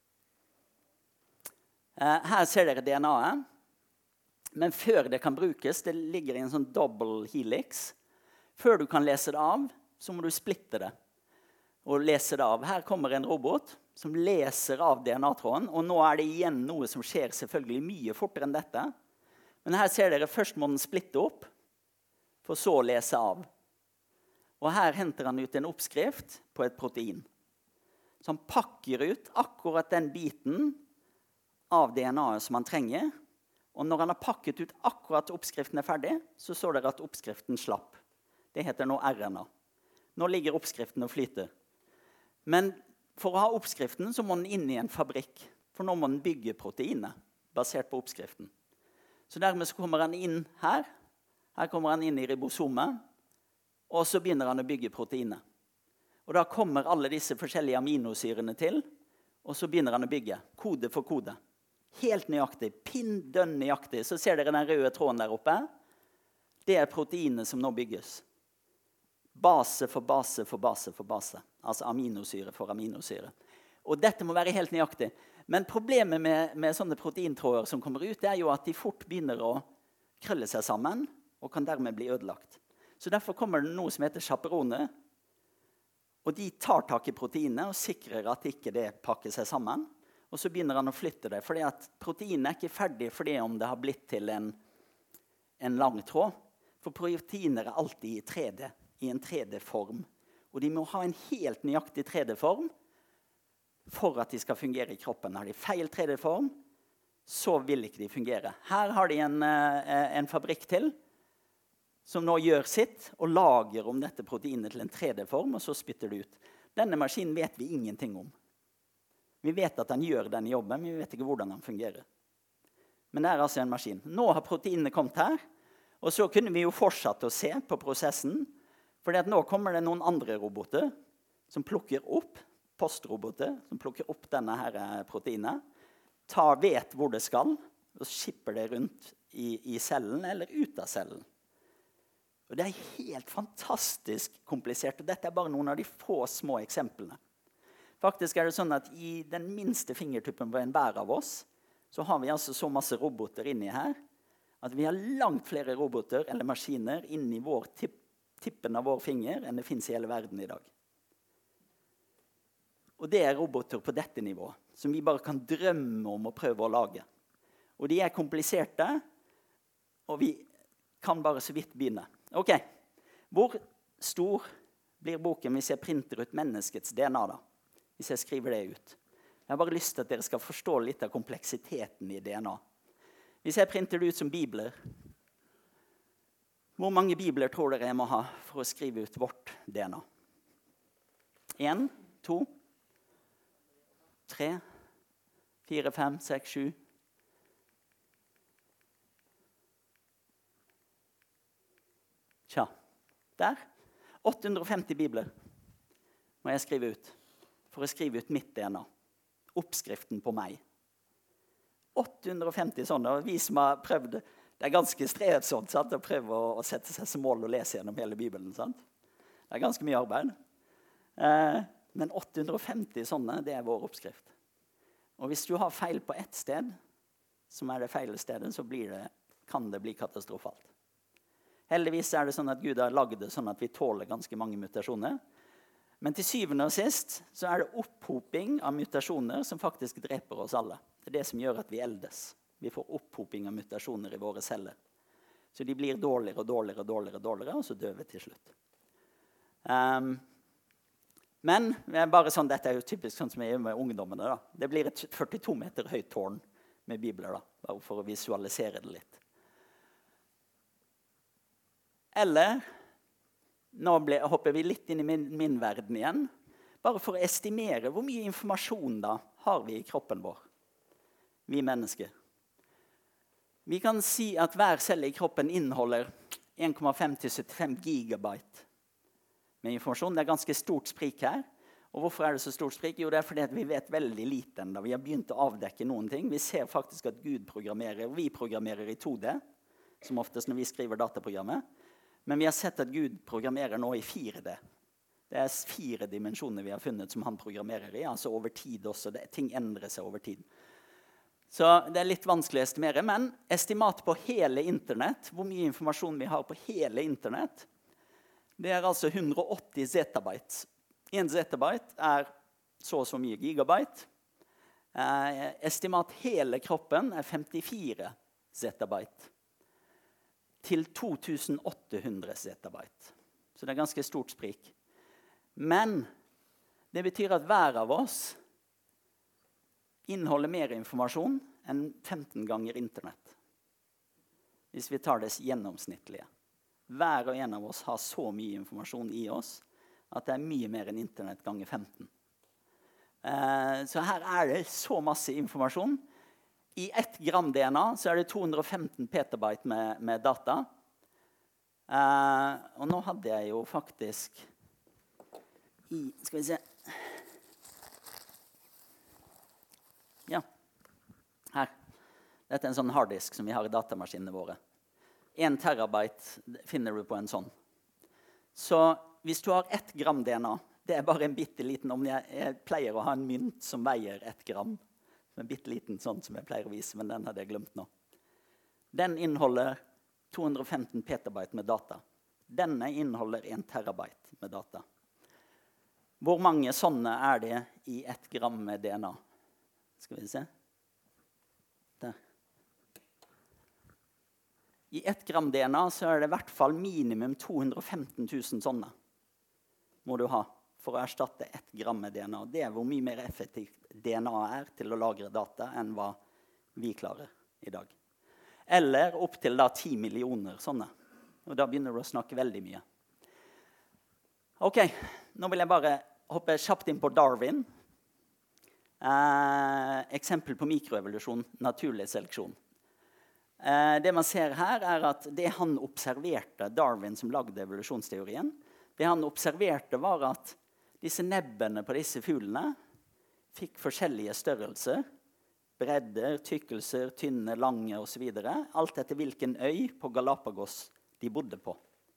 Her ser dere D N A-et. Men før det kan brukes, det ligger i en sånn double helix. Før du kan lese det av, så må du splitte det og lese det av. Her kommer en robot som leser av D N A-tråden, og nå er det igjen noe som skjer selvfølgelig mye fortere enn dette. Men her ser dere, først må den splitte opp, for så å lese av. Og her henter han ut en oppskrift på et protein. Så han pakker ut akkurat den biten av D N A-et som han trenger. Og når han har pakket ut akkurat oppskriften er ferdig, så står det at oppskriften slapp. Det heter nå R N A. Nå ligger oppskriften og flyter. Men for å ha oppskriften så må den inn i en fabrikk. For nå må den bygge proteinet, basert på oppskriften. Så dermed så kommer han inn her. Her kommer han inn i ribosomet. Og så begynner han å bygge proteinet. Og da kommer alle disse forskjellige aminosyrene til. Og så begynner han å bygge, kode for kode. Helt nøyaktig, pinn dønn nøyaktig. Så ser dere den røde tråden der oppe. Det er proteinet som nå bygges. Base for base for base for base. Altså aminosyre for aminosyre. Og dette må være helt nøyaktig. Men problemet med, med sånne proteintråder som kommer ut, det er jo at de fort begynner å krølle seg sammen, og kan dermed bli ødelagt. Så derfor kommer det noe som heter chaperone. Og de tar tak i proteinet og sikrer at ikke det pakker seg sammen. Og så begynner han å flytte det, fordi at proteinet er ikke ferdig fordi om det har blitt til en, en lang tråd. For proteiner er alltid i tre D, i en tre D-form. Og de må ha en helt nøyaktig tre D-form for at de skal fungere i kroppen. Har de feil tre D-form, så vil ikke de fungere. Her har de en, en fabrikk til, som nå gjør sitt, og lager om dette proteinet til en tre D-form, og så spytter det ut. Denne maskinen vet vi ingenting om. Vi vet at den gjør denne jobben, men vi vet ikke hvordan den fungerer. Men det er altså en maskin. Nå har proteinene kommet her, og så kunne vi jo fortsatt å se på prosessen, fordi at nå kommer det noen andre roboter som plukker opp, postroboter, som plukker opp denne her proteinet, tar, vet hvor det skal, og skipper det rundt i, i cellen eller ut av cellen. Og det er helt fantastisk komplisert, og dette er bare noen av de få små eksemplene. Faktisk er det sånn at i den minste fingertuppen på en hver av oss, så har vi altså så masse roboter inni her, at vi har langt flere roboter eller maskiner inni vår tipp, tippen av vår finger enn det finnes i hele verden i dag. Og det er roboter på dette nivået, som vi bare kan drømme om å prøve å lage. Og de er kompliserte, og vi kan bare så vidt begynne. Ok, hvor stor blir boken hvis jeg printer ut menneskets D N A da? Hvis jeg skriver det ut. Jeg har bare lyst til at dere skal forstå litt av kompleksiteten i D N A. Hvis jeg printer det ut som bibler, hvor mange bibler tror dere jeg må ha for å skrive ut vårt D N A? En, to, tre, fire, fem, seks, sju. Tja, der. åtte hundre og femti bibler må jeg skrive ut for å skrive ut mitt D N A. Oppskriften på meg. åtte hundre og femti sånne, og vi som har prøvd, det er ganske strevsomt sant, å prøve å, å sette seg som mål og lese gjennom hele Bibelen. Sant? Det er ganske mye arbeid. Eh, men åtte hundre og femti sånne, det er vår oppskrift. Og hvis du har feil på ett sted, som er det feile stedet, så blir det, kan det bli katastrofalt. Heldigvis er det sånn at Gud har laget det sånn at vi tåler ganske mange mutasjoner. Men til syvende og sist så er det opphoping av mutasjoner som faktisk dreper oss alle. Det er det som gjør at vi eldes. Vi får opphoping av mutasjoner i våre celler. Så de blir dårligere og dårligere og dårligere, og dårligere, og så dør vi til slutt. Um, men bare sånn, dette er jo typisk sånn som jeg gjør med ungdommene. Da. Det blir et førtito meter høyt tårn med bibler, da, bare for å visualisere det litt. Eller, nå ble, hopper vi litt inn i min, min verden igjen, bare for å estimere hvor mye informasjon da har vi i kroppen vår, vi mennesker. Vi kan si at hver celle i kroppen inneholder en komma fem til syttifem gigabyte med informasjon. Det er ganske stort sprik her. Og hvorfor er det så stort sprik? Jo, det er fordi at vi vet veldig lite enda. Vi har begynt å avdekke noen ting. Vi ser faktisk at Gud programmerer, og vi programmerer i to D, som oftest når vi skriver dataprogrammet. Men vi har sett at Gud programmerer nå i fire D. Det er fire dimensjoner vi har funnet som han programmerer i, altså over tid også. Det, ting endrer seg over tid. Så det er litt vanskelig å estimere, men estimat på hele internett, hvor mye informasjon vi har på hele internett, det er altså hundre og åtti zettabyte. En zettabyte er så og så mye gigabyte. Eh, estimat hele kroppen er femtifire zettabyte til to tusen åtte hundre zettabyte. Så det er ganske stort sprik. Men det betyr at hver av oss inneholder mer informasjon enn femten ganger internett. Hvis vi tar det gjennomsnittlige. Hver og en av oss har så mye informasjon i oss at det er mye mer enn internett ganger femten. Eh, så her er det så masse informasjon. I ett gram D N A så er det to hundre og femten petabyte med, med data. Eh, og nå hadde jeg jo faktisk i, skal vi se, ja, her. Dette er en sånn harddisk som vi har i datamaskinene våre. En terabyte finner du på en sånn. Så hvis du har ett gram D N A, det er bare en bitteliten, om jeg, jeg pleier å ha en mynt som veier ett gram, en bitteliten sånn som jeg pleier å vise, men den hadde jeg glemt nå. Den inneholder to hundre og femten petabyte med data. Denne inneholder en terabyte med data. Hvor mange sånne er det i ett gram med D N A? Skal vi se. Der. I ett gram D N A så er det i hvert fall minimum to hundre og femten tusen sånne må du ha for å erstatte ett gram med D N A. Det er hvor mye mer effektivt D N A er til å lagre data enn hva vi klarer i dag. Eller opp til da ti millioner sånne. Og da begynner du å snakke veldig mye. Ok, nå vil jeg bare hoppe kjapt inn på Darwin. Eh, eksempel på mikroevolusjon, naturlig seleksjon. Eh, det man ser her er at det han observerte, Darwin som lagde evolusjonsteorien, det han observerte var at disse nebbene på disse fuglene fikk forskjellige størrelser, bredder, tykkelser, tynne, lange og så videre, alt etter hvilken øy på Galapagos de bodde på.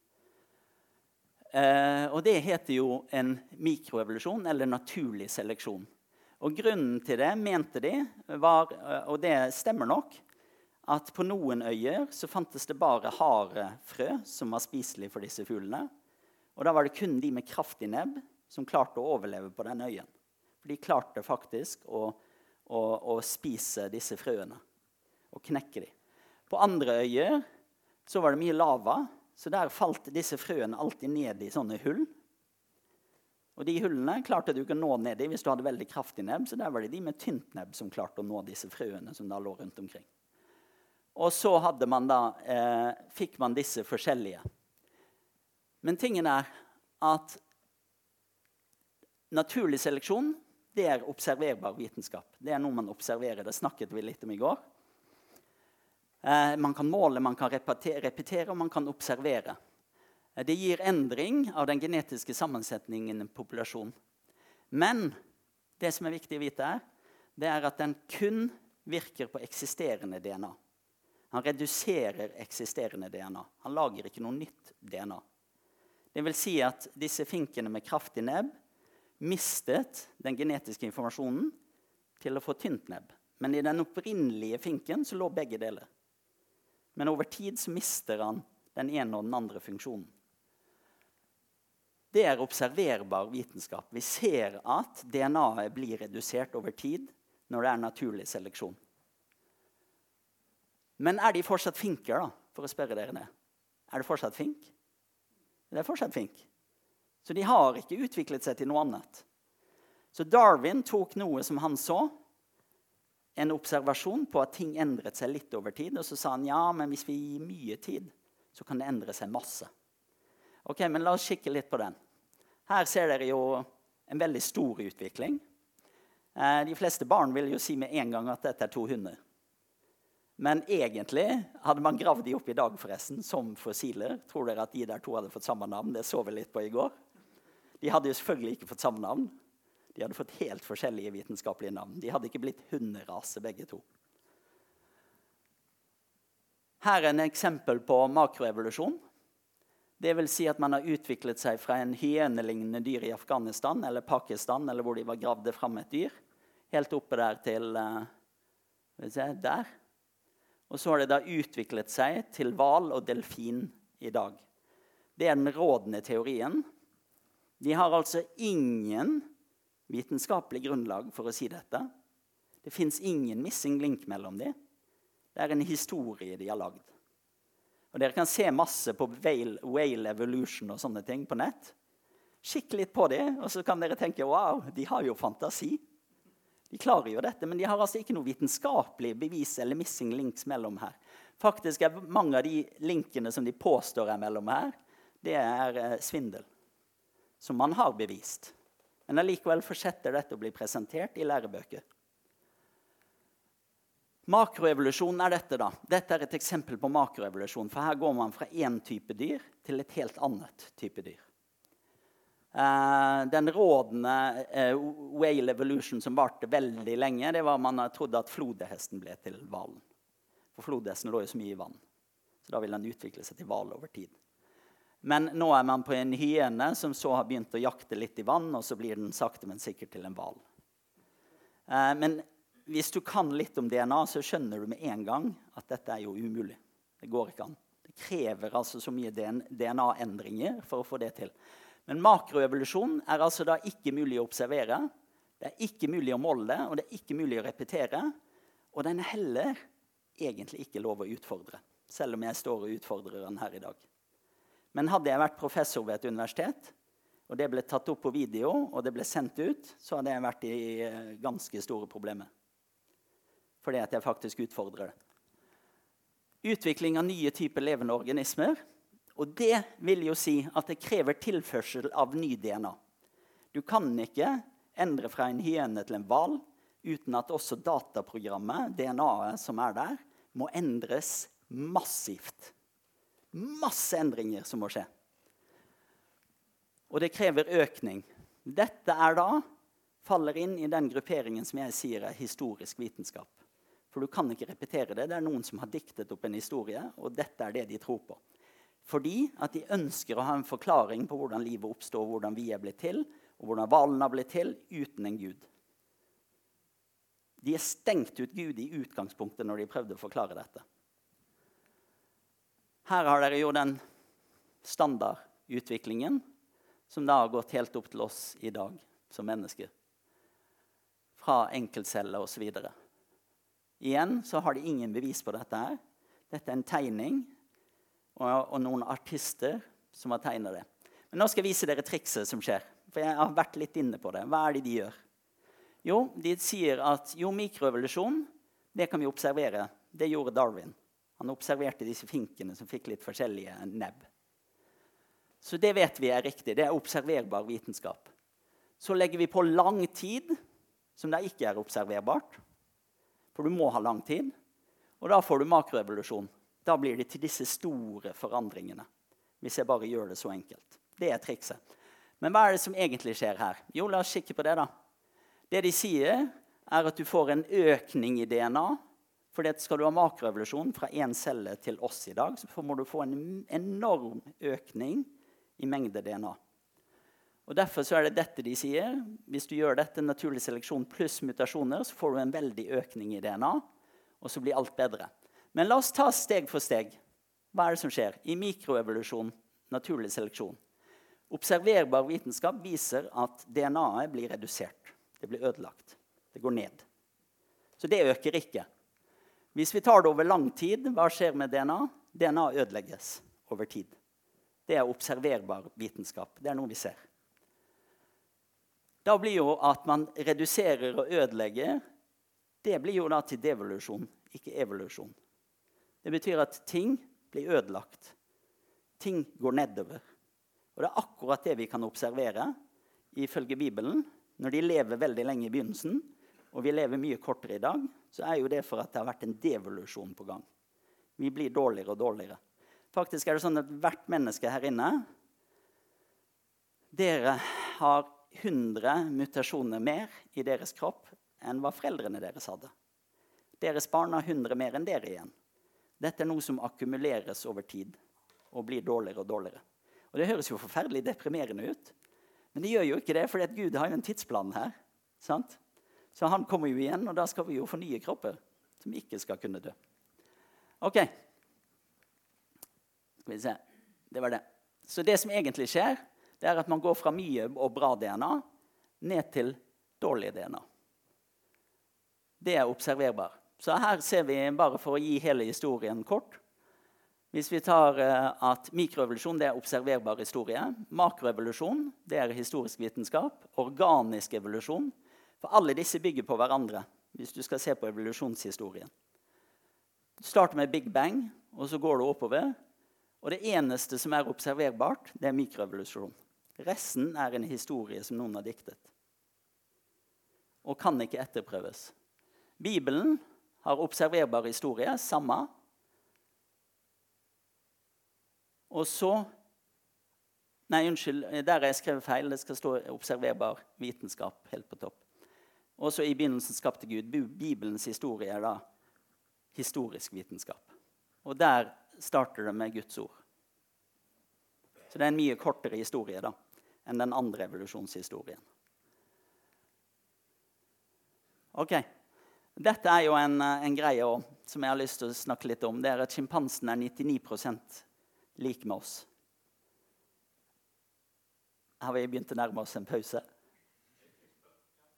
Eh, og det heter jo en mikroevolusjon eller naturlig seleksjon. Og grunnen til det, mente de, var, og det stemmer nok, at på noen øyer så fantes det bare harde frø som var spiselige for disse fuglene. Og da var det kun de med kraftig nebb som klarte å overleve på den øyen. For de klarte faktisk å, å, å spise disse frøene. og knekke dem. På andre øyer så var det mye lava, så der falt disse frøene alltid ned i sånne hull. Og de hullene klarte du ikke å nå ned i hvis du hadde veldig kraftig nebb, så der var det de med tynt nebb som klarte å nå disse frøene som da lå rundt omkring. Og så hadde man da, eh, fikk man disse forskjellige. Men tingen er at naturlig seleksjon, det er observerbar vitenskap. Det er noe man observerer, det snakket vi litt om i går. Eh, man kan måle, man kan repetere, repetere, og man kan observere. Eh, det gir endring av den genetiske sammensetningen i en populasjon. Men det som er viktig å vite er, det er at den kun virker på eksisterende D N A. Han reduserer eksisterende D N A. Han lager ikke noe nytt D N A. Det vil si at disse finkene med kraftig nebb mistet den genetiske informasjonen til å få tynt nebb. Men i den opprinnelige finken så lå begge deler. Men over tid så mister han den ene og den andre funksjonen. Det er observerbar vitenskap. Vi ser at D N A-et blir redusert over tid når det er naturlig seleksjon. Men er de fortsatt finker da, for å spørre dere det? Er det fortsatt fink? Det er fortsatt fink. Så de har ikke utviklet seg til noe annet. Så Darwin tok noe som han så, en observasjon på at ting endret seg litt over tid, og så sa han, ja, men hvis vi gir mye tid, så kan det endre seg masse. Ok, men la oss kikke litt på den. Her ser dere jo en veldig stor utvikling. Eh, de fleste barn vil jo si med en gang at dette er to hunder. Men egentlig hadde man gravd de opp i dag forresten, som fossiler. Tror dere at de der to hadde fått samme navn? Det så vi litt på i går. De hadde jo selvfølgelig ikke fått samme navn. De hadde fått helt forskjellige vitenskapelige navn. De hadde ikke blitt hunderase begge to. Her er en eksempel på makroevolusjon. Det vil si at man har utviklet seg fra en hyenelignende dyr i Afghanistan eller Pakistan, eller hvor de var gravde fram et dyr, helt oppe der til uh, se, der. Og så har det da utviklet seg til hval og delfin i dag. Det er den rådende teorien. De har altså ingen vitenskapelig grunnlag for å si dette. Det finnes ingen missing link mellom dem. Det er en historie de har lagd. Og dere kan se masse på whale, whale evolution og sånne ting på nett. Kikk litt på det, og så kan dere tenke, wow, de har jo fantasi. De klarer jo dette, men de har altså ikke noe vitenskapelig bevis eller missing links mellom her. Faktisk er mange av de linkene som de påstår er mellom her, det er eh, svindel, som man har bevist. Men allikevel fortsetter dette å bli presentert i lærebøker. Makroevolusjon er dette da. Dette er et eksempel på makroevolusjon, for her går man fra en type dyr til et helt annet type dyr. Uh, den rådende uh, whale evolution som varte veldig lenge, det var man trodde at flodhesten ble til hvalen. For flodhesten lå jo så mye i vann, så da vil den utvikle seg til hval over tid. Men nå er man på en hyene som så har begynt å jakte litt i vann, og så blir den sakte, men sikkert til en hval. Uh, men hvis du kan litt om D N A, så skjønner du med en gang at dette er jo umulig. Det går ikke an. Det krever altså så mye D N A-endringer for å få det til. Men makroevolusjon er altså da ikke mulig å observere, det er ikke mulig å måle, og det er ikke mulig å repetere, og den er heller egentlig ikke lov å utfordre, selv om jeg står og utfordrer den her i dag. Men hadde jeg vært professor ved et universitet, og det ble tatt opp på video, og det ble sendt ut, så hadde jeg vært i ganske store problemer. Fordi at jeg faktisk utfordrer det. Utvikling av nye typer levende organismer, og det vil jo si at det krever tilførsel av ny D N A. Du kan ikke endre fra en hyene til en hval uten at også dataprogrammet, D N A-et som er der, må endres massivt. Masse endringer som må skje. Og det krever økning. Dette er da, faller inn i den grupperingen som jeg sier er historisk vitenskap. For du kan ikke repetere det. Det er noen som har diktet opp en historie, og dette er det de tror på. Fordi at de ønsker å ha en forklaring på hvordan livet oppstår, hvordan vi er blitt til, og hvordan hvalen har blitt til, uten en Gud. De er stengt ut Gud i utgangspunktet når de prøvde å forklare dette. Her har dere jo den standardutviklingen, som da har gått helt opp til oss i dag som mennesker. Fra enkeltceller og så videre. Igjen så har de ingen bevis på dette her. Dette er en tegning, og, og noen artister som har tegnet det. Men nå skal jeg vise dere trikset som skjer, for jeg har vært litt inne på det. Hva er det de gjør? Jo, de sier at jo, mikroevolusjon, det kan vi observere. Det gjorde Darwin. Han observerte disse finkene som fikk litt forskjellige nebb. Så det vet vi er riktig. Det er observerbar vitenskap. Så legger vi på lang tid, som det ikke er observerbart. For du må ha lang tid. Og da får du makroevolusjon. Da blir det til disse store forandringene. Hvis jeg bare gjør det så enkelt. Det er trikset. Men hva er det som egentlig skjer her? Jo, la oss kikke på det da. Det de sier er at du får en økning i D N A. For det skal du ha makroevolusjon fra en celle til oss i dag, så må du få en enorm økning i mengde D N A. Og derfor så er det dette de sier. Hvis du gjør dette naturlig seleksjon pluss mutasjoner, så får du en veldig økning i D N A, og så blir alt bedre. Men la oss ta steg for steg. Hva er det som skjer? I mikroevolusjon, naturlig seleksjon. Observerbar vitenskap viser at D N A-et blir redusert. Det blir ødelagt. Det går ned. Så det øker ikke. Hvis vi tar det over lang tid, hva skjer med D N A? D N A ødelegges over tid. Det er observerbar vitenskap. Det er noe vi ser. Da blir jo at man reduserer og ødelegger, det blir jo da til devolution, ikke evolusjon. Det betyr at ting blir ødelagt. Ting går nedover. Og det er akkurat det vi kan observere ifølge Bibelen. Når de lever veldig lenge i begynnelsen, og vi lever mye kortere i dag, så er jo det for at det har vært en devolution på gang. Vi blir dårligere og dårligere. Faktisk er det sånn at hvert menneske her inne, dere har hundre mutasjoner mer i deres kropp enn hva foreldrene deres hadde. Deres barn har hundre mer enn dere igjen. Dette er noe som akkumuleres over tid og blir dårligere og dårligere. Og det høres jo forferdelig deprimerende ut, men det gjør jo ikke det, fordi at Gud har jo en tidsplan her, sant? Så han kommer jo igjen, og da skal vi jo få nye kropper som ikke skal kunne dø. Ok. Skal vi se. Det var det. Så det som egentlig skjer, det er at man går fra mye og bra D N A ned til dårlig D N A. Det er observerbar. Så her ser vi, bare for å gi hele historien kort, hvis vi tar at mikroevolusjon, det er observerbar historie, makroevolusjon, det er historisk vitenskap, organisk evolusjon, for alle disse bygger på hverandre, hvis du skal se på evolusjonshistorien. Du starter med Big Bang, og så går du oppover, og det eneste som er observerbart, det er mikroevolusjon. Resten er en historie som noen har diktet, og kan ikke etterprøves. Bibelen har observerbar historie, samme. Og så, nei, unnskyld, der er jeg skrevet feil, det skal stå observerbar vitenskap helt på topp. Og så i begynnelsen skapte Gud. Bibelens historie er da historisk vitenskap. Og der starter det med Guds ord. Så det er en mye kortere historie da, enn den andre evolusjonshistorien. Ok, dette er jo en, en greie også, som jeg har lyst til å snakke litt om. Det er at sjimpansen er nittini prosent lik med oss. Har vi begynt å nærme oss en pause?